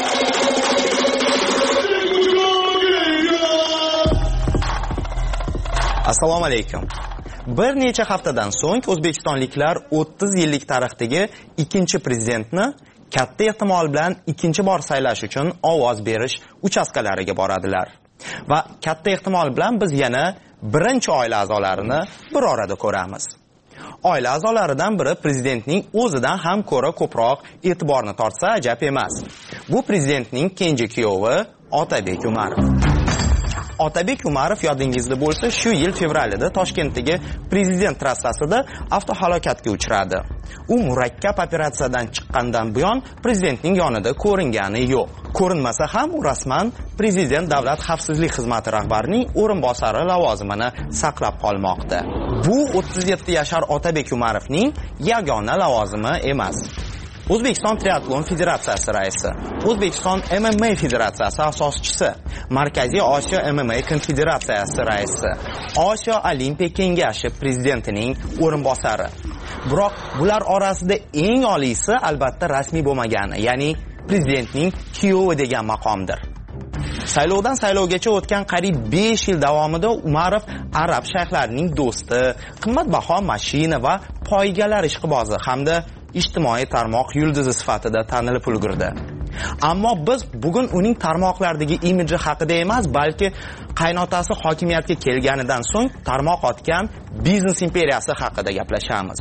Assalomu alaykum. Bir necha haftadan so'ng o'zbekistonliklar o'ttiz yillik tarixdagi ikkinchi prezidentni katta ehtimol bilan ikkinchi bor saylash uchun ovoz berish uchastkalariga boradilar. Va katta ehtimol bilan biz yana birinchi oila a'zolarini bir orada ko'ramiz. Oila a'zolaridan biri prezidentning o'zidan ham ko'ra ko'proq e'tiborni tortsa ajab emas. Bu prezidentning kenja kuyovi Otabek Umarov. Otabek Umarov yodingizda bo'lsa, shu yil fevralida Toshkentdagi prezident trassasida avtohalokatga uchradi. U murakkab operatsiyadan chiqqandan buyon prezidentning yonida ko'ringani yo'q. Ko'rinmasa ham u rasman prezident davlat xavfsizlik xizmati rahbarining o'rinbosari lavozimini saqlab qolmoqda. Bu o'ttiz yetti yashar Otabek Umarovning yagona lavozimi emas. O'zbekiston Triatlon Federatsiyasi raisi, O'zbekiston M M A Federatsiyasi asoschisi, Markaziy Osiyo M M A Konfederatsiyasi raisi, Osiyo Olimpiya Kengashi prezidentining o'rinbosari. Biroq bular orasida eng oliysi albatta rasmiy bo'lmagani, ya'ni prezidentning kuyovi degan maqomdir. Saylovdan saylovgacha o'tgan qariyb besh yil davomida Umarov arab shayxlarining do'sti, qimmatbaho mashina va poygalar ishqibozi hamda ijtimoiy tarmoq yulduzi sifatida tanilib ulgurdi. Ammo biz bugun uning tarmoqlardagi imidji haqida emas, balki qaynotasi hokimiyatga kelganidan so'ng tarmoq otgan biznes imperiyasi haqida gaplashamiz.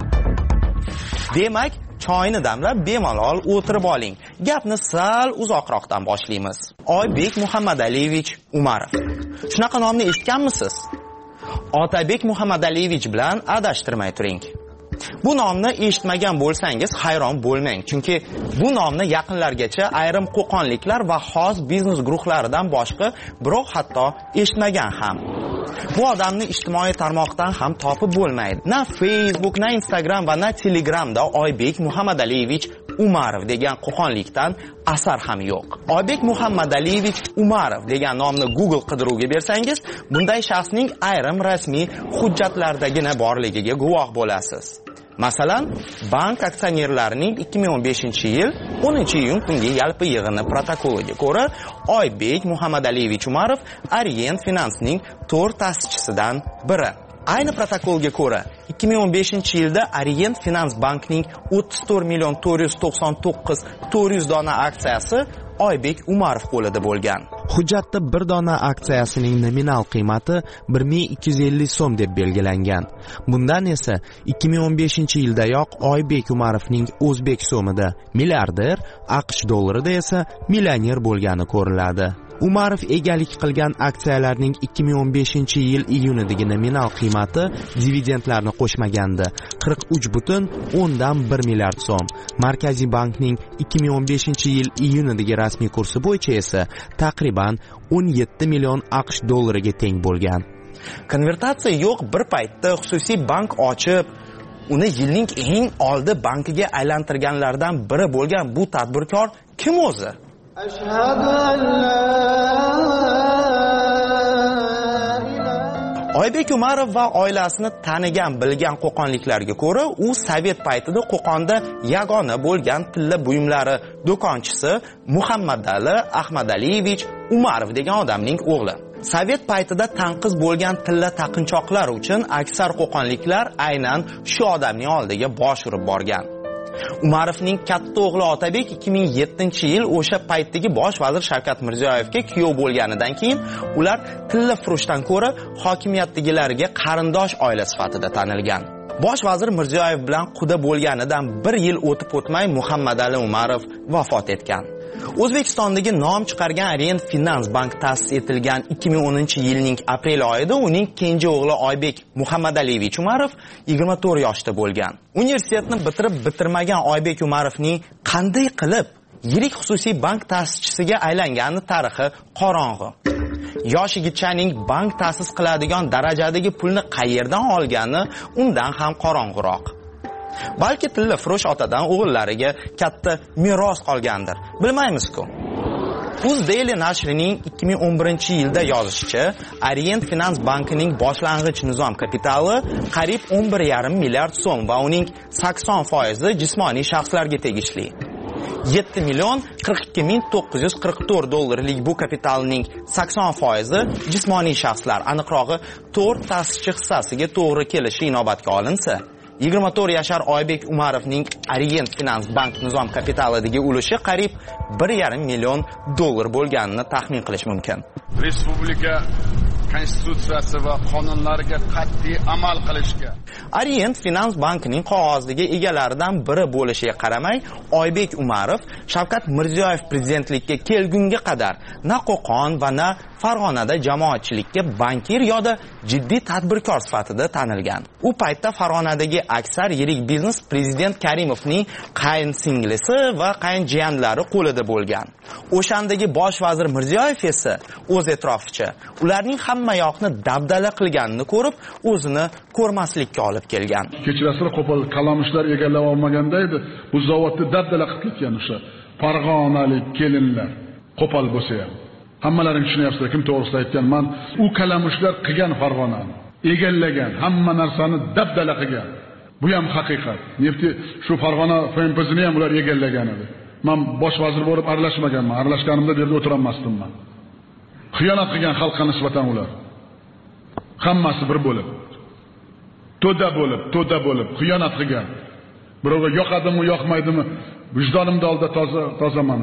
Demak, choyni damlab bemalol o'tirib oling. Gapni sal uzoqroqdan boshlaymiz. Oybek Muhammadaliyevich Umarov. Shunaqa nomni eshitganmisiz? Otabek Muhammadaliyevich bilan adashtirmay turing. Bu nomni eshitmagan bo'lsangiz hayron bo'lmang, chunki bu nomni yaqinlargacha ayrim qo'qonliklar va xos biznes guruhlaridan boshqa birov hatto eshitmagan ham. Bu odamni ijtimoiy tarmoqdan ham topib bo'lmaydi. Na Facebook, na Instagram va na Telegramda Oybek Muhammadaliyevich Umarov degan qo'qonlikdan asar ham yo'q. Oybek Muhammadaliyevich Umarov degan nomni Google qidiruvga bersangiz, bunday shaxsning ayrim rasmiy hujjatlardagina borligiga guvoh bo'lasiz. Masalan, bank aksionerlarining ikki ming o'n beshinchi yil o'ninchi iyun kungi yalpi yig'ini protokoliga ko'ra, Oybek Muhammadaliyevich Umarov Orient Finance'ning to'rt ta'sischisidan biri. Ayni protokolga ko'ra, ikki ming o'n beshinchi yilda Orient Finance bankning o'ttiz to'rt million to'rt yuz to'qson to'qqiz ming to'rt yuz dona aksiyasi Oybek Umarov qo'lida bo'lgan. Hujjatda bir dona aksiyasining nominal qiymati bir ming ikki yuz ellik so'm deb belgilangan. Bundan esa ikki ming o'n beshinchi yildayoq Oybek Umarovning o'zbek so'mida milliarder, AQSh dollarida esa millioner bo'lgani ko'riladi. Umarov egalik qilgan aksiyalarning ikki ming o'n beshinchi yil iyunidagi nominal qiymati dividendlarni qo'shmaganda qirq uch butun o'ndan bir milliard so'm. Markaziy bankning ikki ming o'n beshinchi yil iyunidagi rasmiy kursi bo'yicha esa taqriban o'n yetti million AQSh dollariga teng bo'lgan. Konvertatsiya yo'q bir paytda xususiy bank ochib, uni yilning eng oldi bankiga aylantirganlardan biri bo'lgan bu tadbirkor kim o'zi? Oybek Umarov va oilasini tanigan, bilgan qo'qonliklarga ko'ra, u Sovet paytida Qo'qonda yagona bo'lgan tilla buyumlari do'konchisi Muhammadali Ahmadaliyevich Umarov degan odamning o'g'li. Sovet paytida tanqis bo'lgan tilla taqinchoqlar uchun aksar qo'qonliklar aynan shu odamning oldiga bosh urib borgan. Umarovning katta o'g'li Otabek ikki ming yettinchi yil o'sha paytdagi bosh vazir Shavkat Mirziyoyevga kuyov bo'lganidan keyin ular tilla furushdan ko'ra hokimiyatdagilarga qarindosh oila sifatida tanilgan. Bosh vazir Mirziyoyev bilan quda bo'lganidan bir yil o'tib o'tmay Muhammadali Umarov vafot etgan. O'zbekistondagi nom chiqargan Orient Finance Bank ta'sis etilgan ikki ming o'ninchi yilning aprel oyida uning kenja o'g'li Oybek Muhammadaliyevich Umarov yigirma to'rt yoshda bo'lgan. Universitetni bitirib bitirmagan Oybek Umarovning qanday qilib yirik xususiy bank ta'sischisiga aylangani tarixi qorong'u. Yosh yigitchaning bank ta'sis qiladigan darajadagi pulni qayerdan olgani undan ham qorong'uroq. Balki tilla furush otadan o'g'illariga katta meros qolgandir. Bilmaymiz-ku. UzDaily nashrining ikki ming o'n birinchi yilda yozishicha, Orient Finance bankining boshlang'ich nizom kapitali qariyb o'n bir yarim milliard so'm va uning sakson foizi jismoniy shaxslarga tegishli. yetti million qirq ikki ming to'qqiz yuz qirq to'rt dollarlik bu kapitalning sakson foizi jismoniy shaxslar, aniqrog'i to'rt ta'sischi hissasiga to'g'ri kelishi inobatga olinsa, yigirma to'rt yashar Oybek Umarovning Orient Finance Bank nizom kapitalidagi ulushi qariyb bir yarim million dollar bo'lganini taxmin qilish mumkin. Respublika konstitutsiyasi va qonunlariga qat'iy amal qilishga. Orient Finance bankining qog'ozdagi egalaridan biri bo'lishiga qaramay, Oybek Umarov Shavkat Mirziyoyev prezidentlikka kelgunga qadar na Qo'qon va na Farg'onada jamoatchilikka bankir yoda jiddiy tadbirkor sifatida tanilgan. U paytda Farg'onadagi aksar yirik biznes prezident Karimovning qayin singlisi va qayin jiyanlari qo'lida bo'lgan. O'shandagi bosh vazir Mirziyoyev esa o'z e'tiroficha ularning hamma yoqni dabdala qilganini ko'rib, o'zini ko'rmaslikka olib kelgan. Kechirasida qo'pol kalamushlar egallab olmaganda edi, bu zavodni dabdala qilib ketgan o'sha farg'onalik kelinlar. Qo'pol bo'lsa ham hammalaring tushunyapsizlar kim to'g'risida aytganman. U kalamushlar qilgan Farg'onani, egallagan, hamma narsani dabdala qilgan. Bu ham haqiqat. Nefti shu Farg'ona F M P sini ham ular egallagan edi. Men bosh vazir bo'lib aralashmaganman. Aralashganimda bu yerda o'tirolmasdim men. Xiyonat qilgan xalqqa nisbatan ular. Hammasi bir bo'lib. To'da bo'lib, to'da bo'lib xiyonat qilgan. Birovga yoqadimi, yoqmaydimi, vijdonimda oldida toza tozaman.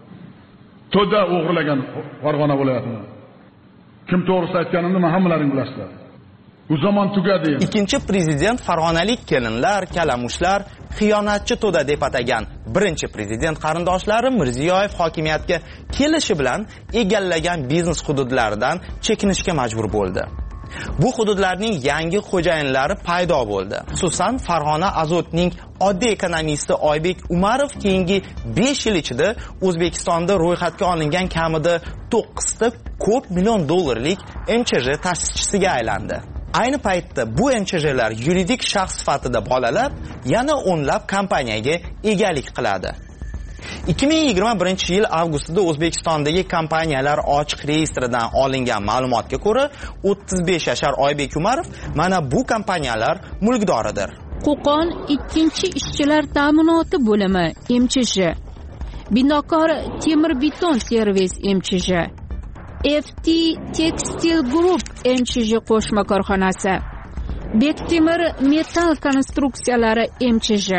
To'da o'g'irlagan Farg'ona viloyatini. Kim to'g'risida aytganimni men hammalaring bilasizlar. Bu zamon tugadi. Ikkinchi prezident farg'onalik kelinlar, kalamushlar xiyonatchi to'da deb atagan birinchi prezident qarindoshlari Mirziyoyev hokimiyatga kelishi bilan egallagan biznes hududlaridan chekinishga majbur bo'ldi. Bu hududlarning yangi xo'jayinlari paydo bo'ldi. Xususan, Farg'ona Azotning oddiy ekonomisti Oybek Umarov keyingi besh yil ichida O'zbekistonda ro'yxatga olingan kamida to'qqizta ko'p million dollarlik M Ch J ta'sischisiga aylandi. Ayni paytda bu M Ch J'lar yuridik shaxs sifatida bolalab, yana o'nlab kompaniyaga egalik qiladi. ikki ming yigirma birinchi yil avgustida O'zbekistondagi kompaniyalar ochiq reyestridan olingan ma'lumotga ko'ra, o'ttiz besh yashar Oybek Umarov mana bu kompaniyalar mulkdoridir. Qo'qon ikkinchi ishchilar ta'minoti bo'limi M Ch J, Binokor temir beton servis M Ch J, F T Textile Group M Ch J qo'shma korxonasi, Bektemir metal konstruksiyalari M Ch J,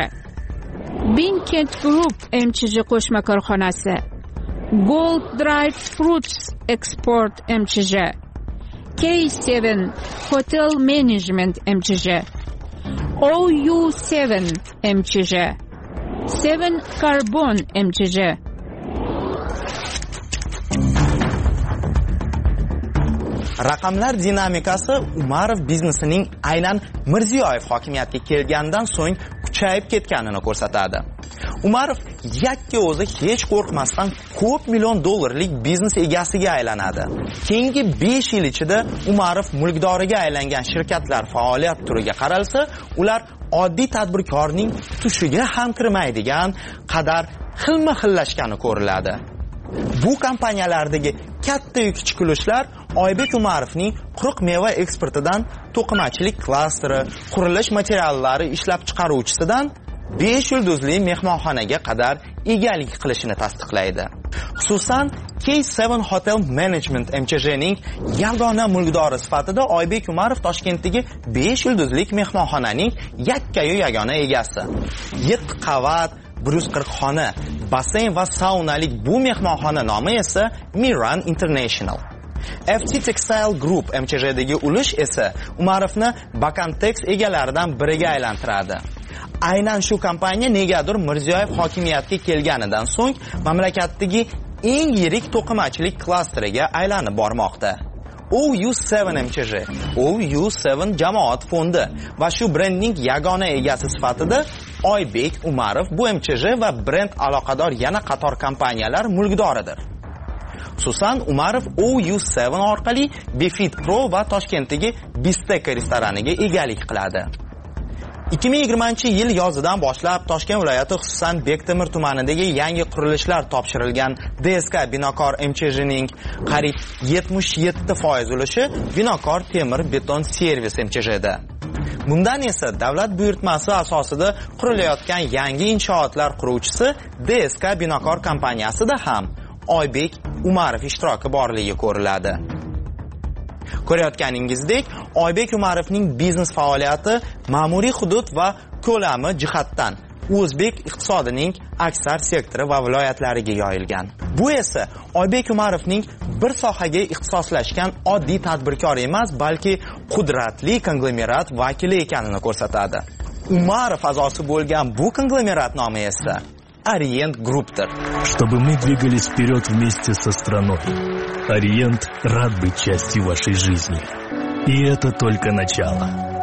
Binkent Group M Ch J qo'shma korxonasi, Gold Drive Fruits Export M Ch J, K seven Hotel Management M Ch J, O U seven M Ch J, seven Carbon M Ch J. Raqamlar dinamikasi Umarov biznesining aynan Mirziyoyev hokimiyatga kelgandan so'ng kuchayib ketganini ko'rsatadi. Umarov yakka o'zi hech qo'rqmasdan ko'p million dollarlik biznes egasiga aylanadi. Keyingi besh yil ichida Umarov mulkdoriga aylangan shirkatlar faoliyat turiga qaralsa, ular oddiy tadbirkorning tushiga ham kirmaydigan qadar xilma-xillashgani ko'riladi. Bu kompaniyalardagi katta yu kichik ulushlar Oybek Umarovning quruq meva eksportidan to'qimachilik klasteri, qurilish materiallari ishlab chiqaruvchisidan besh yulduzli mehmonxonaga qadar egalik qilishini tasdiqlaydi. Xususan, K seven Hotel Management M Ch J'ning yagona mulkdori sifatida Oybek Umarov Toshkentdagi besh yulduzlik mehmonxonaning yakkayu yagona egasi. yetti qavat, bir yuz qirq xona, basseyn va saunalik bu mehmonxona nomi esa Miran International. F T Textile Group M Ch J'dagi ulush esa Umarovni Bakantex egalaridan biriga aylantiradi. Aynan shu kompaniya negadir Mirziyoyev hokimiyatga kelganidan so'ng mamlakatdagi eng yirik to'qimachilik klasteriga aylanib bormoqda. O U seven M Ch J, O U seven jamoat fondi va shu brendning yagona egasi sifatida Oybek Umarov bu M Ch J va brend aloqador yana qator kompaniyalar mulkdoridir. Xususan, Umarov O U seven orqali Befit Pro va Toshkentdagi Bistek restoraniga egalik qiladi. ikki ming yigirmanchi yil yozidan boshlab Toshkent viloyati xususan Bektemir tumanidagi yangi qurilishlar topshirilgan D S K Binokor M Ch J'ning qariyb yetmish yetti foiz ulushi Binokor temir beton servis M Ch J'da. Bundan esa davlat buyurtmasi asosida qurilayotgan yangi inshootlar quruvchisi D S K Binokor kompaniyasida ham Oybek Umarov ishtiroki borligi ko'riladi. Ko'rayotganingizdek, Oybek Umarovning biznes faoliyati ma'muriy hudud va ko'lami jihatdan o'zbek iqtisodining aksar sektori va viloyatlariga yoyilgan. Bu esa Oybek Umarovning bir sohaga ixtisoslashgan oddiy tadbirkor emas, balki qudratli konglomerat vakili ekanini ko'rsatadi. Umarov a'zosi bo'lgan bu konglomerat nomi esa Orient Group'dir. Чтобы мы двигались вперед вместе со страной. Orient рад быть частью вашей жизни. И это только начало.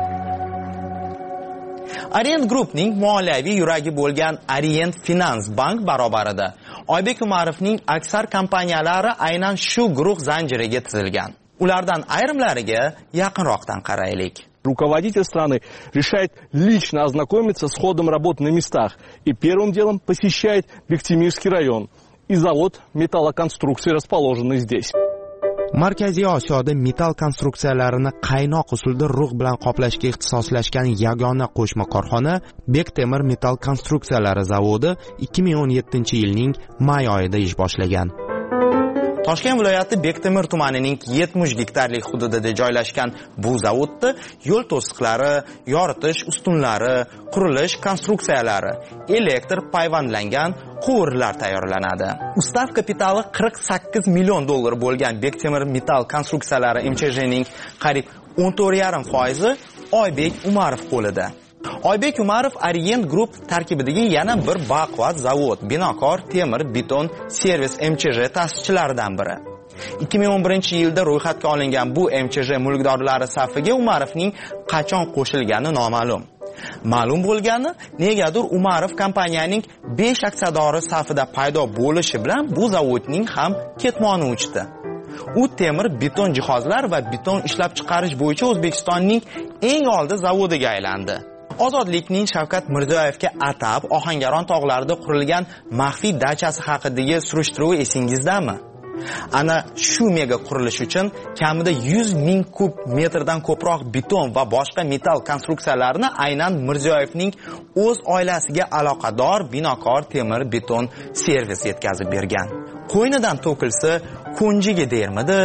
Orient Group'ning moliyaviy yuragi bo'lgan Orient Finance Bank barobarida Oybek Umarovning aksar kompaniyalari aynan shu guruh zanjiriga tizilgan. Ulardan ayrimlariga yaqinroqdan qaraylik. Руководитель страны решает лично ознакомиться с ходом работ на местах и первым делом посещает Бехтемирский район и завод металлоконструкций, расположенный здесь. Markaziy Osiyoda metall konstruksiyalarini qaynoq usulda rug' bilan qoplashga ixtisoslashgan yagona qo'shma korxona Bektemir metall konstruksiyalari zavodi ikki ming o'n yettinchi yilning may oyida ish boshlagan. Toshkent viloyati Bektemir tumanining yetmish gektarlik hududida joylashgan bu zavodda yo'l to'siqlari, yoritish ustunlari, qurilish konstruksiyalari, elektr payvandlangan quvurlar tayyorlanadi. Ustav kapitali qirq sakkiz million dollar bo'lgan Bektemir metall konstruksiyalari M Ch J'ning qariyb o'n to'rt yarim foizi Oybek Umarov qo'lida. Oybek Umarov Orient Group tarkibidagi yana bir baquvvat zavod, Binokor temir beton servis M Ch J ta'sischilaridan biri. ikki ming o'n birinchi yilda ro'yxatga olingan bu M Ch J mulkdorlari safiga Umarovning qachon qo'shilgani noma'lum. Ma'lum bo'lgani, negadir Umarov kompaniyaning besh aksiyadori safida paydo bo'lishi bilan bu zavodning ham ketmoni uchdi. U temir beton jihozlar va beton ishlab chiqarish bo'yicha O'zbekistonning eng oldi zavodiga aylandi. Ozodlikning Shavkat Mirziyoyevga atab Ohangaron tog'larida qurilgan maxfiy dachasi haqidagi surishtiruv esingizdami? Ana shu mega qurilish uchun kamida yuz ming kub metrdan ko'proq beton va boshqa metall konstruksiyalarni aynan Mirziyoyevning o'z oilasiga aloqador Binokor temir beton servis yetkazib bergan. Qo'ynidan to'kilsa, ko'njiga dermidi?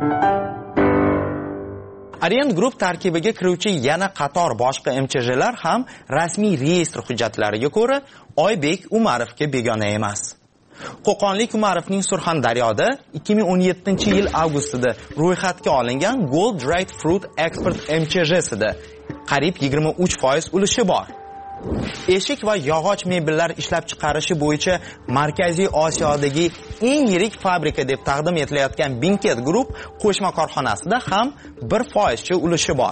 Orient Group tarkibiga kiruvchi yana qator boshqa M Ch J'lar ham rasmiy reyestr hujjatlariga ko'ra Oybek Umarovga begona emas. Qo'qonlik Umarovning Surxondaryoda ikki ming o'n yettinchi yil avgustida ro'yxatga olingan Gold Dried Fruit Export M Ch J'sida qariyb yigirma uch foiz ulushi bor. Eshik va yog'och mebellar ishlab chiqarishi bo'yicha Markaziy Osiyodagi eng yirik fabrika deb taqdim etilayotgan Binket Group qo'shma korxonasida ham bir foizcha ulushi bor.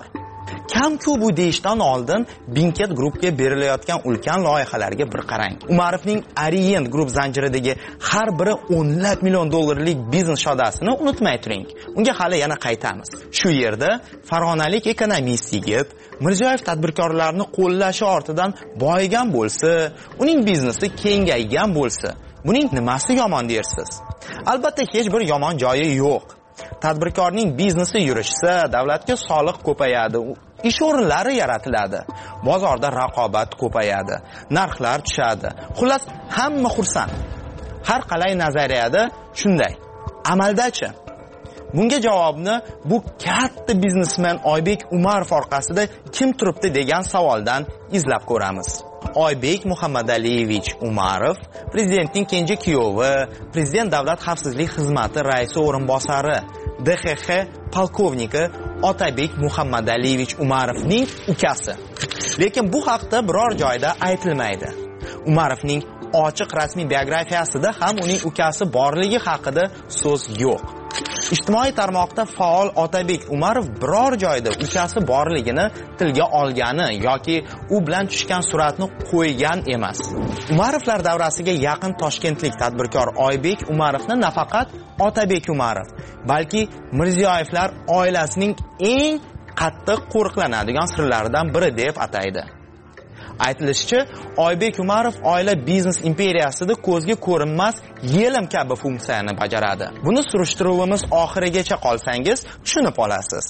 Kam-ku bu deyishdan oldin Binket Groupga berilayotgan ulkan loyihalarga bir qarang. Umarovning Orient Group zanjiridagi har biri o'nlab million dollarlik biznes shodasini unutmay turing. Unga hali yana qaytamiz. Shu yerda farg'onalik ekonomist yigit Mirziyoyev tadbirkorlarni qo'llashi ortidan boyigan bo'lsa, uning biznesi kengaygan bo'lsa, buning nimasi yomon dersiz? Albatta hech bir yomon joyi yo'q. Tadbirkorning biznesi yurishsa, davlatga soliq ko'payadi, ish o'rinlari yaratiladi, bozorda raqobat ko'payadi, narxlar tushadi. Xullas, hamma xursand. Har qalay nazariyada shunday. Amaldachi? Bunga javobni bu katta biznesmen Oybek Umarov orqasida kim turibdi degan savoldan izlab ko'ramiz. Oybek Muhammadaliyevich Umarov, prezidentning kenja kuyovi, prezident davlat xavfsizlik xizmati raisi o'rinbosari, D X X polkovniki Otabek Muhammadaliyevich Umarovning ukasi. Lekin bu haqda biror joyda aytilmaydi. Umarovning ochiq rasmiy biografiyasida ham uning ukasi borligi haqida so'z yo'q. Ijtimoiy tarmoqda faol Otabek Umarov biror joyda ukasi borligini tilga olgani yoki u bilan tushgan suratni qo'ygan emas. Umarovlar davrasiga yaqin toshkentlik tadbirkor Oybek Umarovni nafaqat Otabek Umarov, balki Mirziyoyevlar oilasining eng qattiq qo'riqlanadigan sirlaridan biri deb ataydi. Aytilishicha, Oybek Umarov oila biznes imperiyasida ko'zga ko'rinmas yelim kabi funksiyani bajaradi. Buni surishtiruvimiz oxirigacha qolsangiz, tushunib olasiz.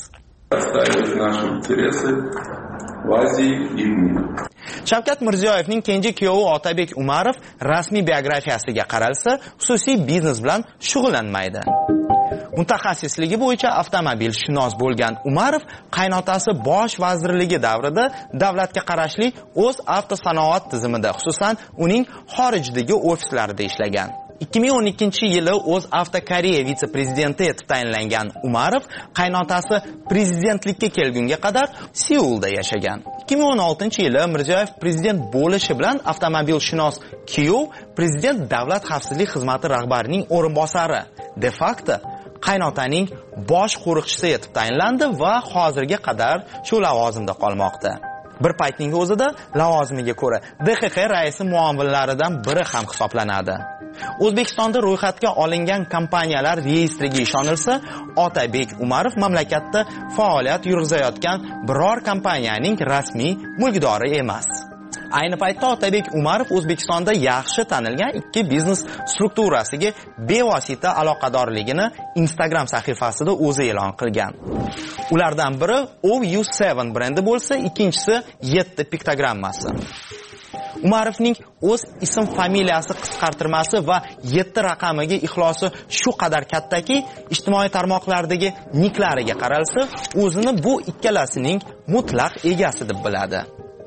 Shavkat Mirziyoyevning kenja kuyovi Otabek Umarov rasmiy biografiyasiga qaralsa, xususiy biznes bilan shug'ullanmaydi. Mutaxassisligi bo'yicha avtomobilshunos bo'lgan Umarov qaynotasi bosh vazirligi davrida davlatga qarashli o'z avtosanoat tizimida, xususan uning xorijdagi ofislarida ishlagan. ikki ming o'n ikkinchi yili o'z Avto Koreya vitse-prezidenti etib tayinlangan Umarov qaynotasi prezidentlikka kelgunga qadar Seulda yashagan. ikki ming o'n oltinchi yili Mirziyoyev prezident bo'lishi bilan avtomobilshunos kuyov prezident davlat xavfsizlik xizmati rahbarining o'rinbosari, de facto qaynotaning bosh qo'riqchisi etib tayinlandi va hozirga qadar shu lavozimda qolmoqda. Bir paytning o'zida lavozimiga ko'ra D X X raisi muovinlaridan biri ham hisoblanadi. O'zbekistonda ro'yxatga olingan kompaniyalar reyestriga ishonilsa, Otabek Umarov mamlakatda faoliyat yuritayotgan biror kompaniyaning rasmiy mulkdori emas. Ayni paytda Otabek Umarov O'zbekistonda yaxshi tanilgan ikki biznes strukturasiga bevosita aloqadorligini Instagram sahifasida o'zi e'lon qilgan. Ulardan biri O U yetti brendi bo'lsa, ikkinchisi yetti piktogrammasi. Umarovning o'z ism familiyasi qisqartirmasi va yetti raqamiga ixlosi shu qadar kattaki, ijtimoiy tarmoqlardagi niklariga qaralsa, o'zini bu ikkalasining mutlaq egasi deb biladi.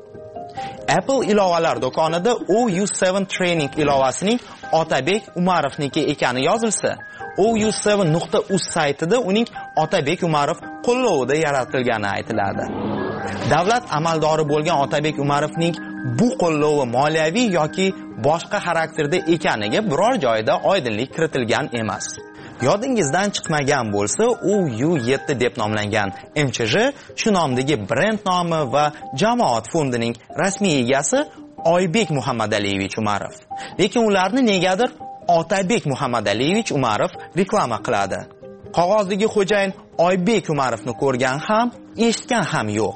Apple ilovalar do'konida O U yetti Training ilovasining Otabek Umarovniki ekani yozilsa, O U yetti nuqta uz saytida uning Otabek Umarov qo'llovida yaratilgani aytiladi. Davlat amaldori bo'lgan Otabek Umarovning bu qo'llovi moliyaviy yoki boshqa xarakterda ekaniga biror joyda oydinlik kiritilgan emas. Yodingizdan chiqmagan bo'lsa, O U yetti deb nomlangan M Ch J shu nomdagi brend nomi va jamoat fondining rasmiy egasi Oybek Muhammadaliyevich Umarov. Lekin ularni negadir Otabek Muhammadaliyevich Umarov reklama qiladi. Qog'ozdagi xo'jayin Oybek Umarovni ko'rgan ham, eshitgan ham yo'q.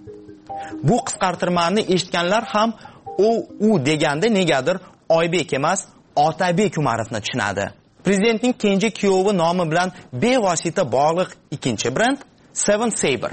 Bu qisqartirmani eshitganlar ham O U deganda negadir Oybek emas, Otabek Umarovni tushunadi. Prezidentning kenja kuyovi nomi bilan bevosita bog'liq ikkinchi brend Seven Saber.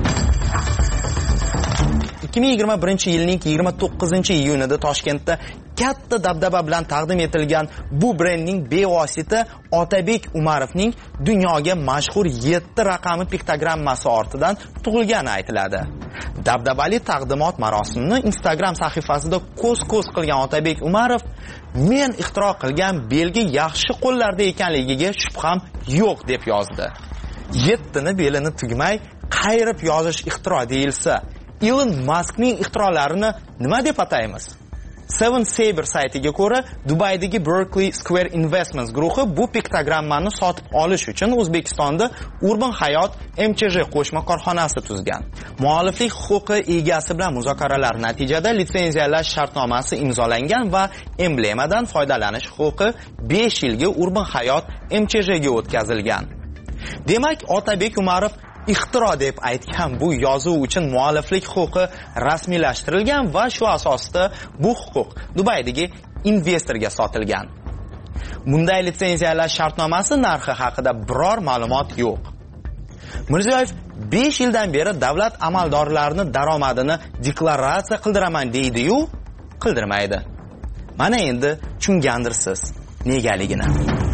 ikki ming yigirma birinchi yilning yigirma to'qqizinchi iyunida Toshkentda katta dabdaba bilan taqdim etilgan bu brendning bevosita Otabek Umarovning dunyoga mashhur yetti raqami piktogrammasi ortidan tug'ilgani aytiladi. Dabdabali taqdimot marosimini Instagram sahifasida ko'z-ko'z qilgan Otabek Umarov, men ixtiro qilgan belgi yaxshi qo'llarda ekanligiga shubham yo'q deb yozdi. yettini belini tugmay qayrib yozish ixtiro deyilsa, Elon Muskning ixtirolarini nima deb ataymiz? Seven Saber saytiga ko'ra, Dubaydagi Berkeley Square Investments guruhi bu piktogrammani sotib olish uchun O'zbekistonda Urban Hayot M Ch J qo'shma korxonasi tuzgan. Mualliflik huquqi egasi bilan muzokaralar natijada litsenziyalash shartnomasi imzolangan va emblemadan foydalanish huquqi besh yilga Urban Hayot M Ch J ga o'tkazilgan. Demak, Otabek Umarov ixtiro deb aytgan bu yozuv uchun mualliflik huquqi rasmiylashtirilgan va shu asosda bu huquq Dubaydagi investorga sotilgan. Bunday litsenziyalash shartnomasi narxi haqida biror ma'lumot yo'q. Mirziyoyev besh yildan beri davlat amaldorlarini daromadini deklaratsiya qildiraman deydi-yu, qildirmaydi. Mana endi tushungandirsiz negaligini.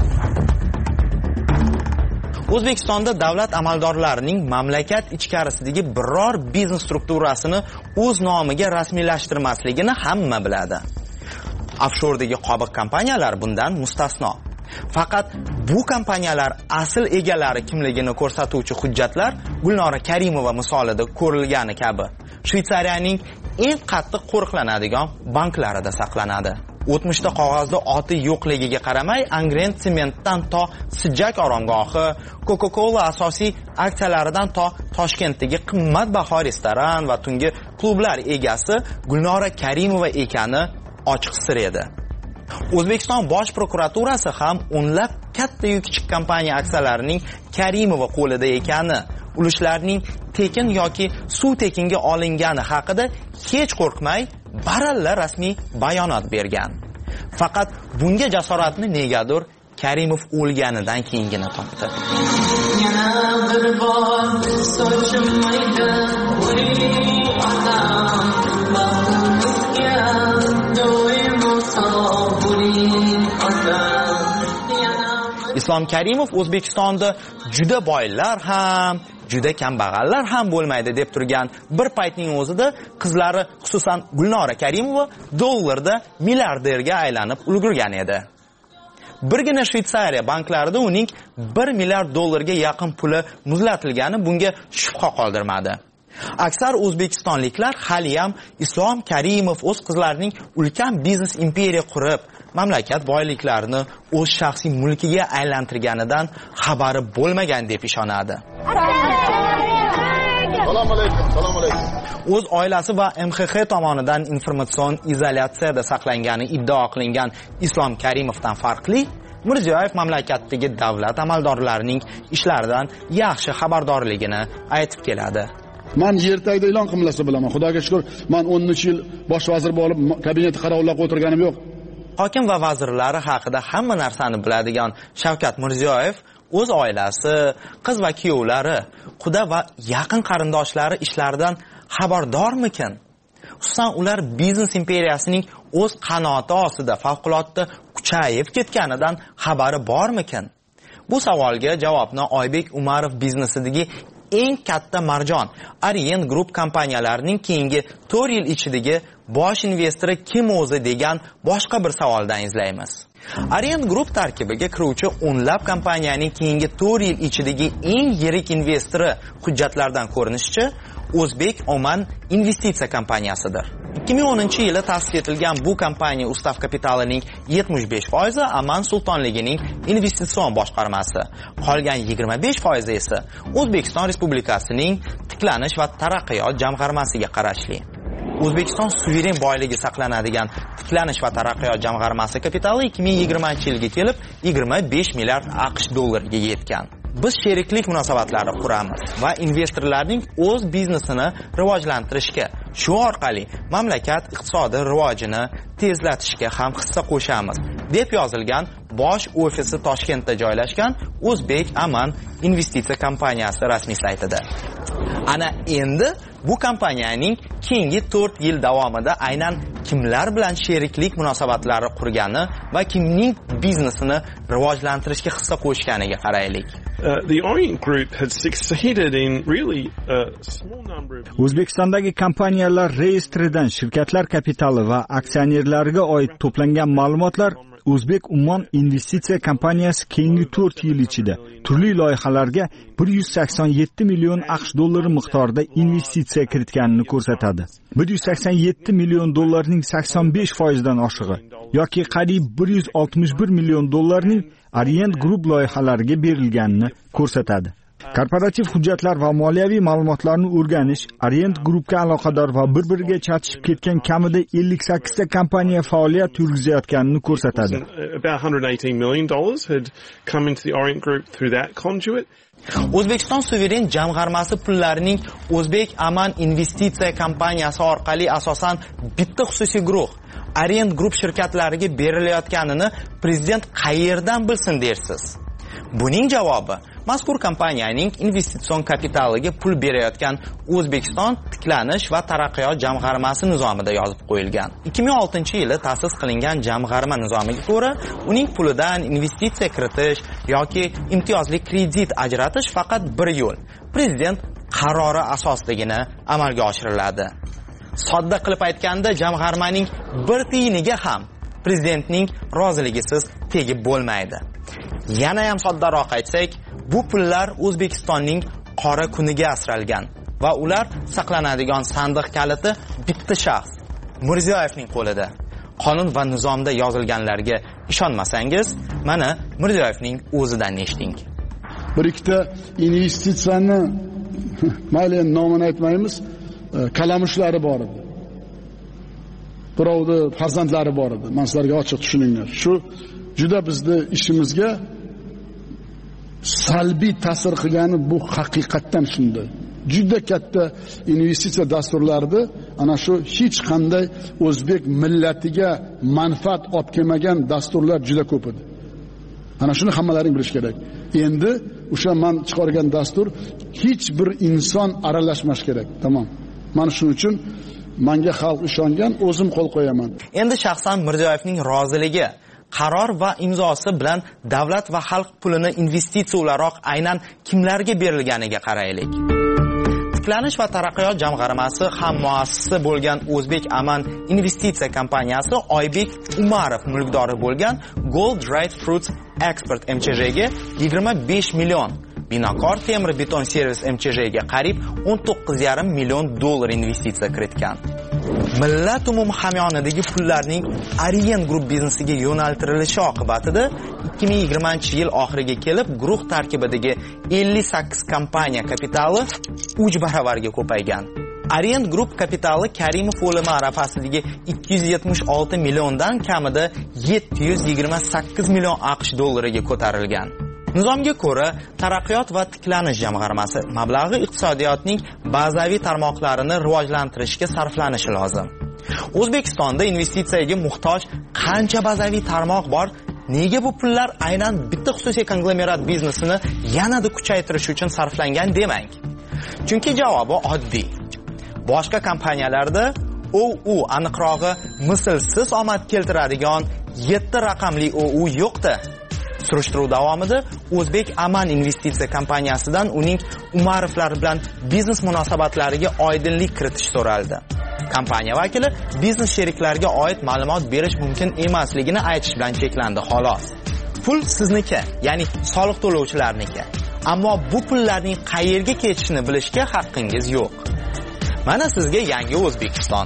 O'zbekistonda davlat amaldorlarining mamlakat ichkarisidagi biror biznes strukturasini o'z nomiga rasmiylashtirmasligini hamma biladi. Offshordagi qobiq kompaniyalar bundan mustasno. Faqat bu kompaniyalar asl egalari kimligini ko'rsatuvchi hujjatlar Gulnora Karimova misolida ko'rilgani kabi Shveysariyaning eng qattiq qo'riqlanadigan banklarida saqlanadi. O'tmishda qog'ozda oti yo'qligiga qaramay, Angren Sementdan to Sijak oromgohi, Coca-Cola asosiy aksiyalaridan to Toshkentdagi qimmatbaho restoran va tungi klublar egasi Gulnora Karimova ekani ochiq sir edi. O'zbekiston bosh prokuraturasi ham o'nlab katta-yu kichik kompaniya aksiyalarining Karimova qo'lida ekani, ulushlarning tekin yoki suv tekinga olingani haqida hech qo'rqmay baralla rasmiy bayonot bergan. Faqat bunga jasoratni negadir Karimov o'lganidan keyingina topdi. Yana bir bor sochimmaydi Islom Karimov O'zbekistonda juda boylar ham, juda kambag'allar ham bo'lmaydi deb turgan bir paytning o'zida qizlari, xususan Gulnora Karimova dollarda milliarderga aylanib ulgurgan edi. Birgina Shveysariya banklarida uning bir milliard dollarga yaqin puli muzlatilgani bunga shubha qoldirmadi. Aksar o'zbekistonliklar hali ham Islom Karimov o'z qizlarining ulkan biznes imperiya qurib, mamlakat boyliklarini o'z shaxsiy mulkiga aylantirganidan xabari bo'lmagan deb ishonadi. Assalomu alaykum, assalomu alaykum. O'z oilasi va M X X tomonidan informatsion izolyatsiyada saqlangani iddao qilingan Islom Karimovdan farqli, Mirziyoyev mamlakatdagi davlat amaldorlarining ishlaridan yaxshi xabardorligini aytib keladi. Men yer tagida e'lon qilmasa bilaman. Xudoga shukr, men o'n uch yil bosh vazir bo'lib, kabinetda qarovlab o'tirganim yo'q. Hokim va vazirlari haqida hamma narsani biladigan Shavkat Mirziyoyev o'z oilasi, qiz va kuyovlari, quda va yaqin qarindoshlari ishlaridan xabardormikin? Xususan, ular biznes imperiyasining o'z qanoti ostida favqulodda kuchayib ketganidan xabari bormikin? Bu savolga javobni Oybek Umarov biznesidagi eng katta marjon Orient Group kompaniyalarining keyingi to'rt yil ichidagi bosh investori kim o'zi degan boshqa bir savoldan izlaymiz. Orient Group tarkibiga kiruvchi o'nlab kompaniyaning keyingi to'rt yil ichidagi eng yirik investori hujjatlardan ko'rinishicha O'zbek Oman investitsiya kompaniyasidir. ikki ming o'ninchi yili ta'sis etilgan bu kompaniya ustav kapitalining yetmish besh foizi Aman sultonligining investitsion boshqarmasi, qolgan yigirma besh foizi esa O'zbekiston Respublikasining tiklanish va taraqqiyot jamg'armasiga qarashli. O'zbekiston suveren boyligi saqlanadigan tiklanish va taraqqiyot jamg'armasi kapitali ikki ming yigirmanchi yilga kelib yigirma besh milliard AQSh dollariga yetgan. Biz sheriklik munosabatlari quramiz va investorlarning o'z biznesini rivojlantirishga, shu orqali mamlakat iqtisodiy rivojini tezlatishga ham hissa qo'shamiz, deb yozilgan bosh ofisi Toshkentda joylashgan O'zbek Aman investitsiya kompaniyasi rasmiy saytida. Ana endi bu kompaniyaning keyingi to'rt yil davomida aynan kimlar bilan sheriklik munosabatlari qurgani va kimning biznesini rivojlantirishga hissa qo'shganiga qaraylik. O'zbekistondagi kompaniyalar reyestridan shirkatlar kapitali va aksionerlariga oid to'plangan ma'lumotlar O'zbek Ummon investitsiya kompaniyasi keyingi to'rt yil ichida turli loyihalarga bir yuz sakson yetti million aqsh dollari miqdorida investitsiya kiritganini ko'rsatadi. bir yuz sakson yetti million dollarning sakson besh foizdan oshig'i yoki qariyb bir yuz oltmish bir million dollarning Orient Group loyihalariga berilganini ko'rsatadi. Korporativ hujjatlar va moliyaviy ma'lumotlarni o'rganish Orient Groupga aloqador va bir-biriga chatishib ketgan kamida ellik sakkiz ta kompaniya faoliyat yurgizayotganini ko'rsatadi. O'zbekiston suveren jamg'armasi pullarining O'zbek Aman investitsiya kompaniyasi orqali asosan bitta xususiy guruh Orient Group shirkatlariga berilayotganini prezident qayerdan bilsin dersiz? Buning javobi mazkur kompaniyaning investitsion kapitaliga pul berayotgan O'zbekiston tiklanish va taraqqiyot jamg'armasi nizomida yozib qo'yilgan. ikki ming oltinchi yili ta'sis qilingan jamg'arma nizomiga ko'ra, uning pulidan investitsiya kiritish yoki imtiyozli kredit ajratish faqat bir yo'l, prezident qarori asosidagina amalga oshiriladi. Sodda qilib aytganda, jamg'armaning bir tiyiniga ham prezidentning roziligisiz tegib bo'lmaydi. Yana ham soddaroq aytsak, bu pullar O'zbekistonning qora kuniga asralgan va ular saqlanadigan sandiq kaliti bitta shaxs, Mirziyoyevning qo'lida. Qonun va nizomda yozilganlarga ishonmasangiz, mana Mirziyoyevning o'zidan eshiting. Bir ikkita investitsiyani mayli nomini aytmaymiz, kalamushlari bor edi. Birovni farzandlari bor edi. Men sizlarga ochiq tushuninglar. Shu juda bizni ishimizga salbiy ta'sir qilgani bu haqiqatdan shunday. Juda katta investitsiya dasturlarida ana shu hech qanday o'zbek millatiga manfaat olib kelmagan dasturlar juda ko'p edi. Ana shuni hammalaring bilish kerak. Endi o'sha men chiqargan dastur hech bir inson aralashmas kerak. Tamam. Mana shuning uchun menga xalq ishongan, o'zim qo'l qo'yaman. Endi shaxsan Mirziyoyevning roziligi, qaror va imzosi bilan davlat va xalq pulini investitsiya o'laroq aynan kimlarga berilganiga qaraylik. Tiklanish va taraqqiyot jamg'armasi ham muassisi bo'lgan O'zbek Aman investitsiya kompaniyasi Oybek Umarov mulkdori bo'lgan Gold Dried Fruits Export M Ch Jga yigirma besh million, Binokor temir beton servis M Ch Jga qariyb o'n to'qqiz yarim million dollar investitsiya kiritgan. Millat umumi hamyonidagi pullarning Orient Group biznesiga yo'naltirilishi oqibatida ikki ming yigirmanchi yil oxiriga kelib guruh tarkibidagi ellik sakkiz kompaniya kapitali uch baravarga ko'paygan. Orient Group kapitali Karimov o'limi arafasidagi ikki yuz yetmish olti milliondan kamida yetti yuz yigirma sakkiz million aqsh dollariga ko'tarilgan. Nizomga ko'ra, taraqqiyot va tiklanish jamg'armasi mablag'i iqtisodiyotning bazaviy tarmoqlarini rivojlantirishga sarflanishi lozim. O'zbekistonda investitsiyaga muhtoj qancha bazaviy tarmoq bor? Nega bu pullar aynan bitta xususiy konglomerat biznesini yanada kuchaytirish uchun sarflangan demang? Chunki javobi oddiy. Boshqa kompaniyalarda O U aniqrog'i mislsiz omad keltiradigan yetti raqamli O U yo'qdi. Surishtiruv davomida O'zbek Aman investitsiya kompaniyasidan uning Umarovlar bilan biznes munosabatlariga oydinlik kiritish so'raldi. Kompaniya vakili biznes sheriklariga oid ma'lumot berish mumkin emasligini aytish bilan cheklandi xolos. Pul sizniki, ya'ni soliq to'lovchilarniki. Ammo bu pullarning qayerga ketishini bilishga haqqingiz yo'q. Mana sizga yangi O'zbekiston.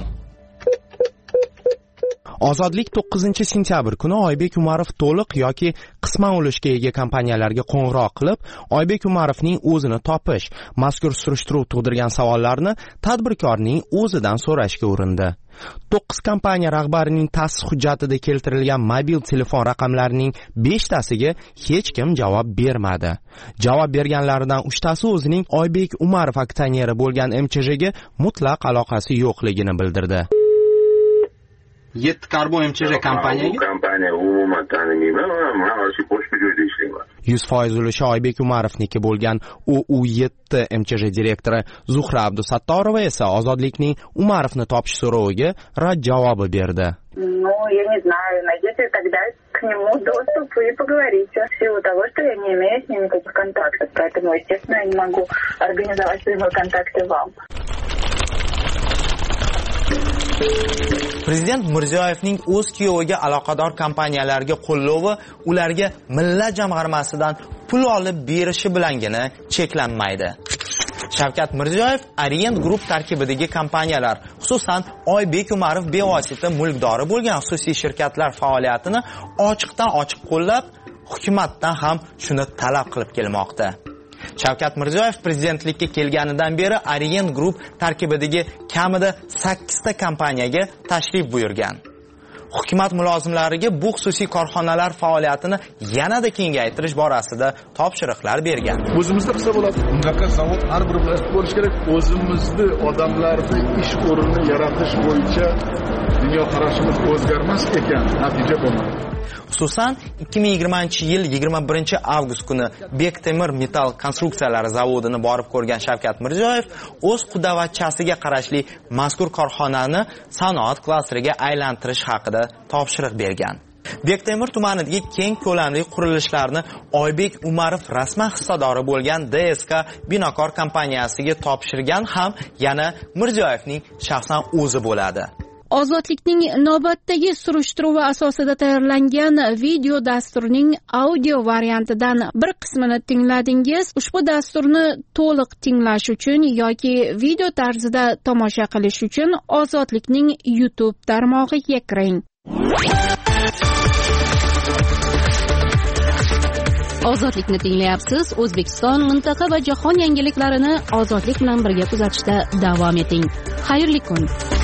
Ozodlik to'qqizinchi sentyabr kuni Oybek Umarov to'liq yoki qisman ulushga ega kompaniyalarga qo'ng'iroq qilib, Oybek Umarovning o'zini topish, mazkur surishtiruv tug'dirgan savollarni tadbirkorning o'zidan so'rashga urindi. to'qqiz kompaniya rahbarining ta'sis hujjatida keltirilgan mobil telefon raqamlarining beshtasiga hech kim javob bermadi. Javob berganlaridan uchtasi o'zining Oybek Umarov aksioneri bo'lgan M Ch Jga mutlaq aloqasi yo'qligini bildirdi. yetti karbo M Ch J kompaniyaga bu kompaniya umuman tanimayman, men hozir boshqa joyda ishlayman. yuz foiz ulushi Oybek Umarovniki bo'lgan O U yetti M Ch J direktori Zuhra Abdusattorova esa Ozodlikning Umarovni topish so'roviga rad javobi berdi. Ну, я не знаю, найдите тогда к нему доступ и поговорите. В силу того, что я не имею с ним никаких контактов, поэтому, естественно, я не могу организовать прямые контакты вам. Prezident Mirziyoyevning o'z kuyoviga aloqador kompaniyalarga qo'llovi ularga millat jamg'armasidan pul olib berishi bilangina cheklanmaydi. Shavkat Mirziyoyev Orient Group tarkibidagi kompaniyalar, xususan Oybek Umarov bevosita mulkdori bo'lgan xususiy shirkatlar faoliyatini ochiqdan ochiq qo'llab, hukumatdan ham shuni talab qilib kelmoqda. Shavkat Mirziyoyev prezidentlikka kelganidan beri Orient Group tarkibidagi kamida sakkizta kompaniyaga tashrif buyurgan. Hukumat mulozimlariga bu xususiy korxonalar faoliyatini yanada kengaytirish borasida topshiriqlar bergan. O'zimizda qilsa bo'ladi. Bundaqa zavod har bir viloyatda bo'lishi kerak. O'zimizni odamlarni ish o'rnini yaratish bo'yicha dunyo qarashimiz o'zgarmas ekan, natija bo'lmaydi. Xususan ikki ming yigirmanchi yil yigirma birinchi avgust kuni Bektemir metall konstruksiyalari zavodini borib ko'rgan Shavkat Mirziyoyev o'z qudavachchasiga qarashli mazkur korxonani sanoat klasteriga aylantirish haqida topshiriq bergan. Bektemir tumanidagi keng ko'lamli qurilishlarni Oybek Umarov rasman hissadori bo'lgan D S K Binokor kompaniyasiga topshirgan ham yana Mirziyoyevning shaxsan o'zi bo'ladi. Ozodlikning navbatdagi surishtiruvi asosida tayyorlangan video dasturning audio variantidan bir qismini tingladingiz. Ushbu dasturni to'liq tinglash uchun yoki video tarzida tomosha qilish uchun Ozodlikning YouTube tarmog'iga kiring. Ozodlikni tinglayapsiz. O'zbekiston, mintaqa va jahon yangiliklarini ozodlik bilan birga kuzatishda davom eting. Xayrli kun.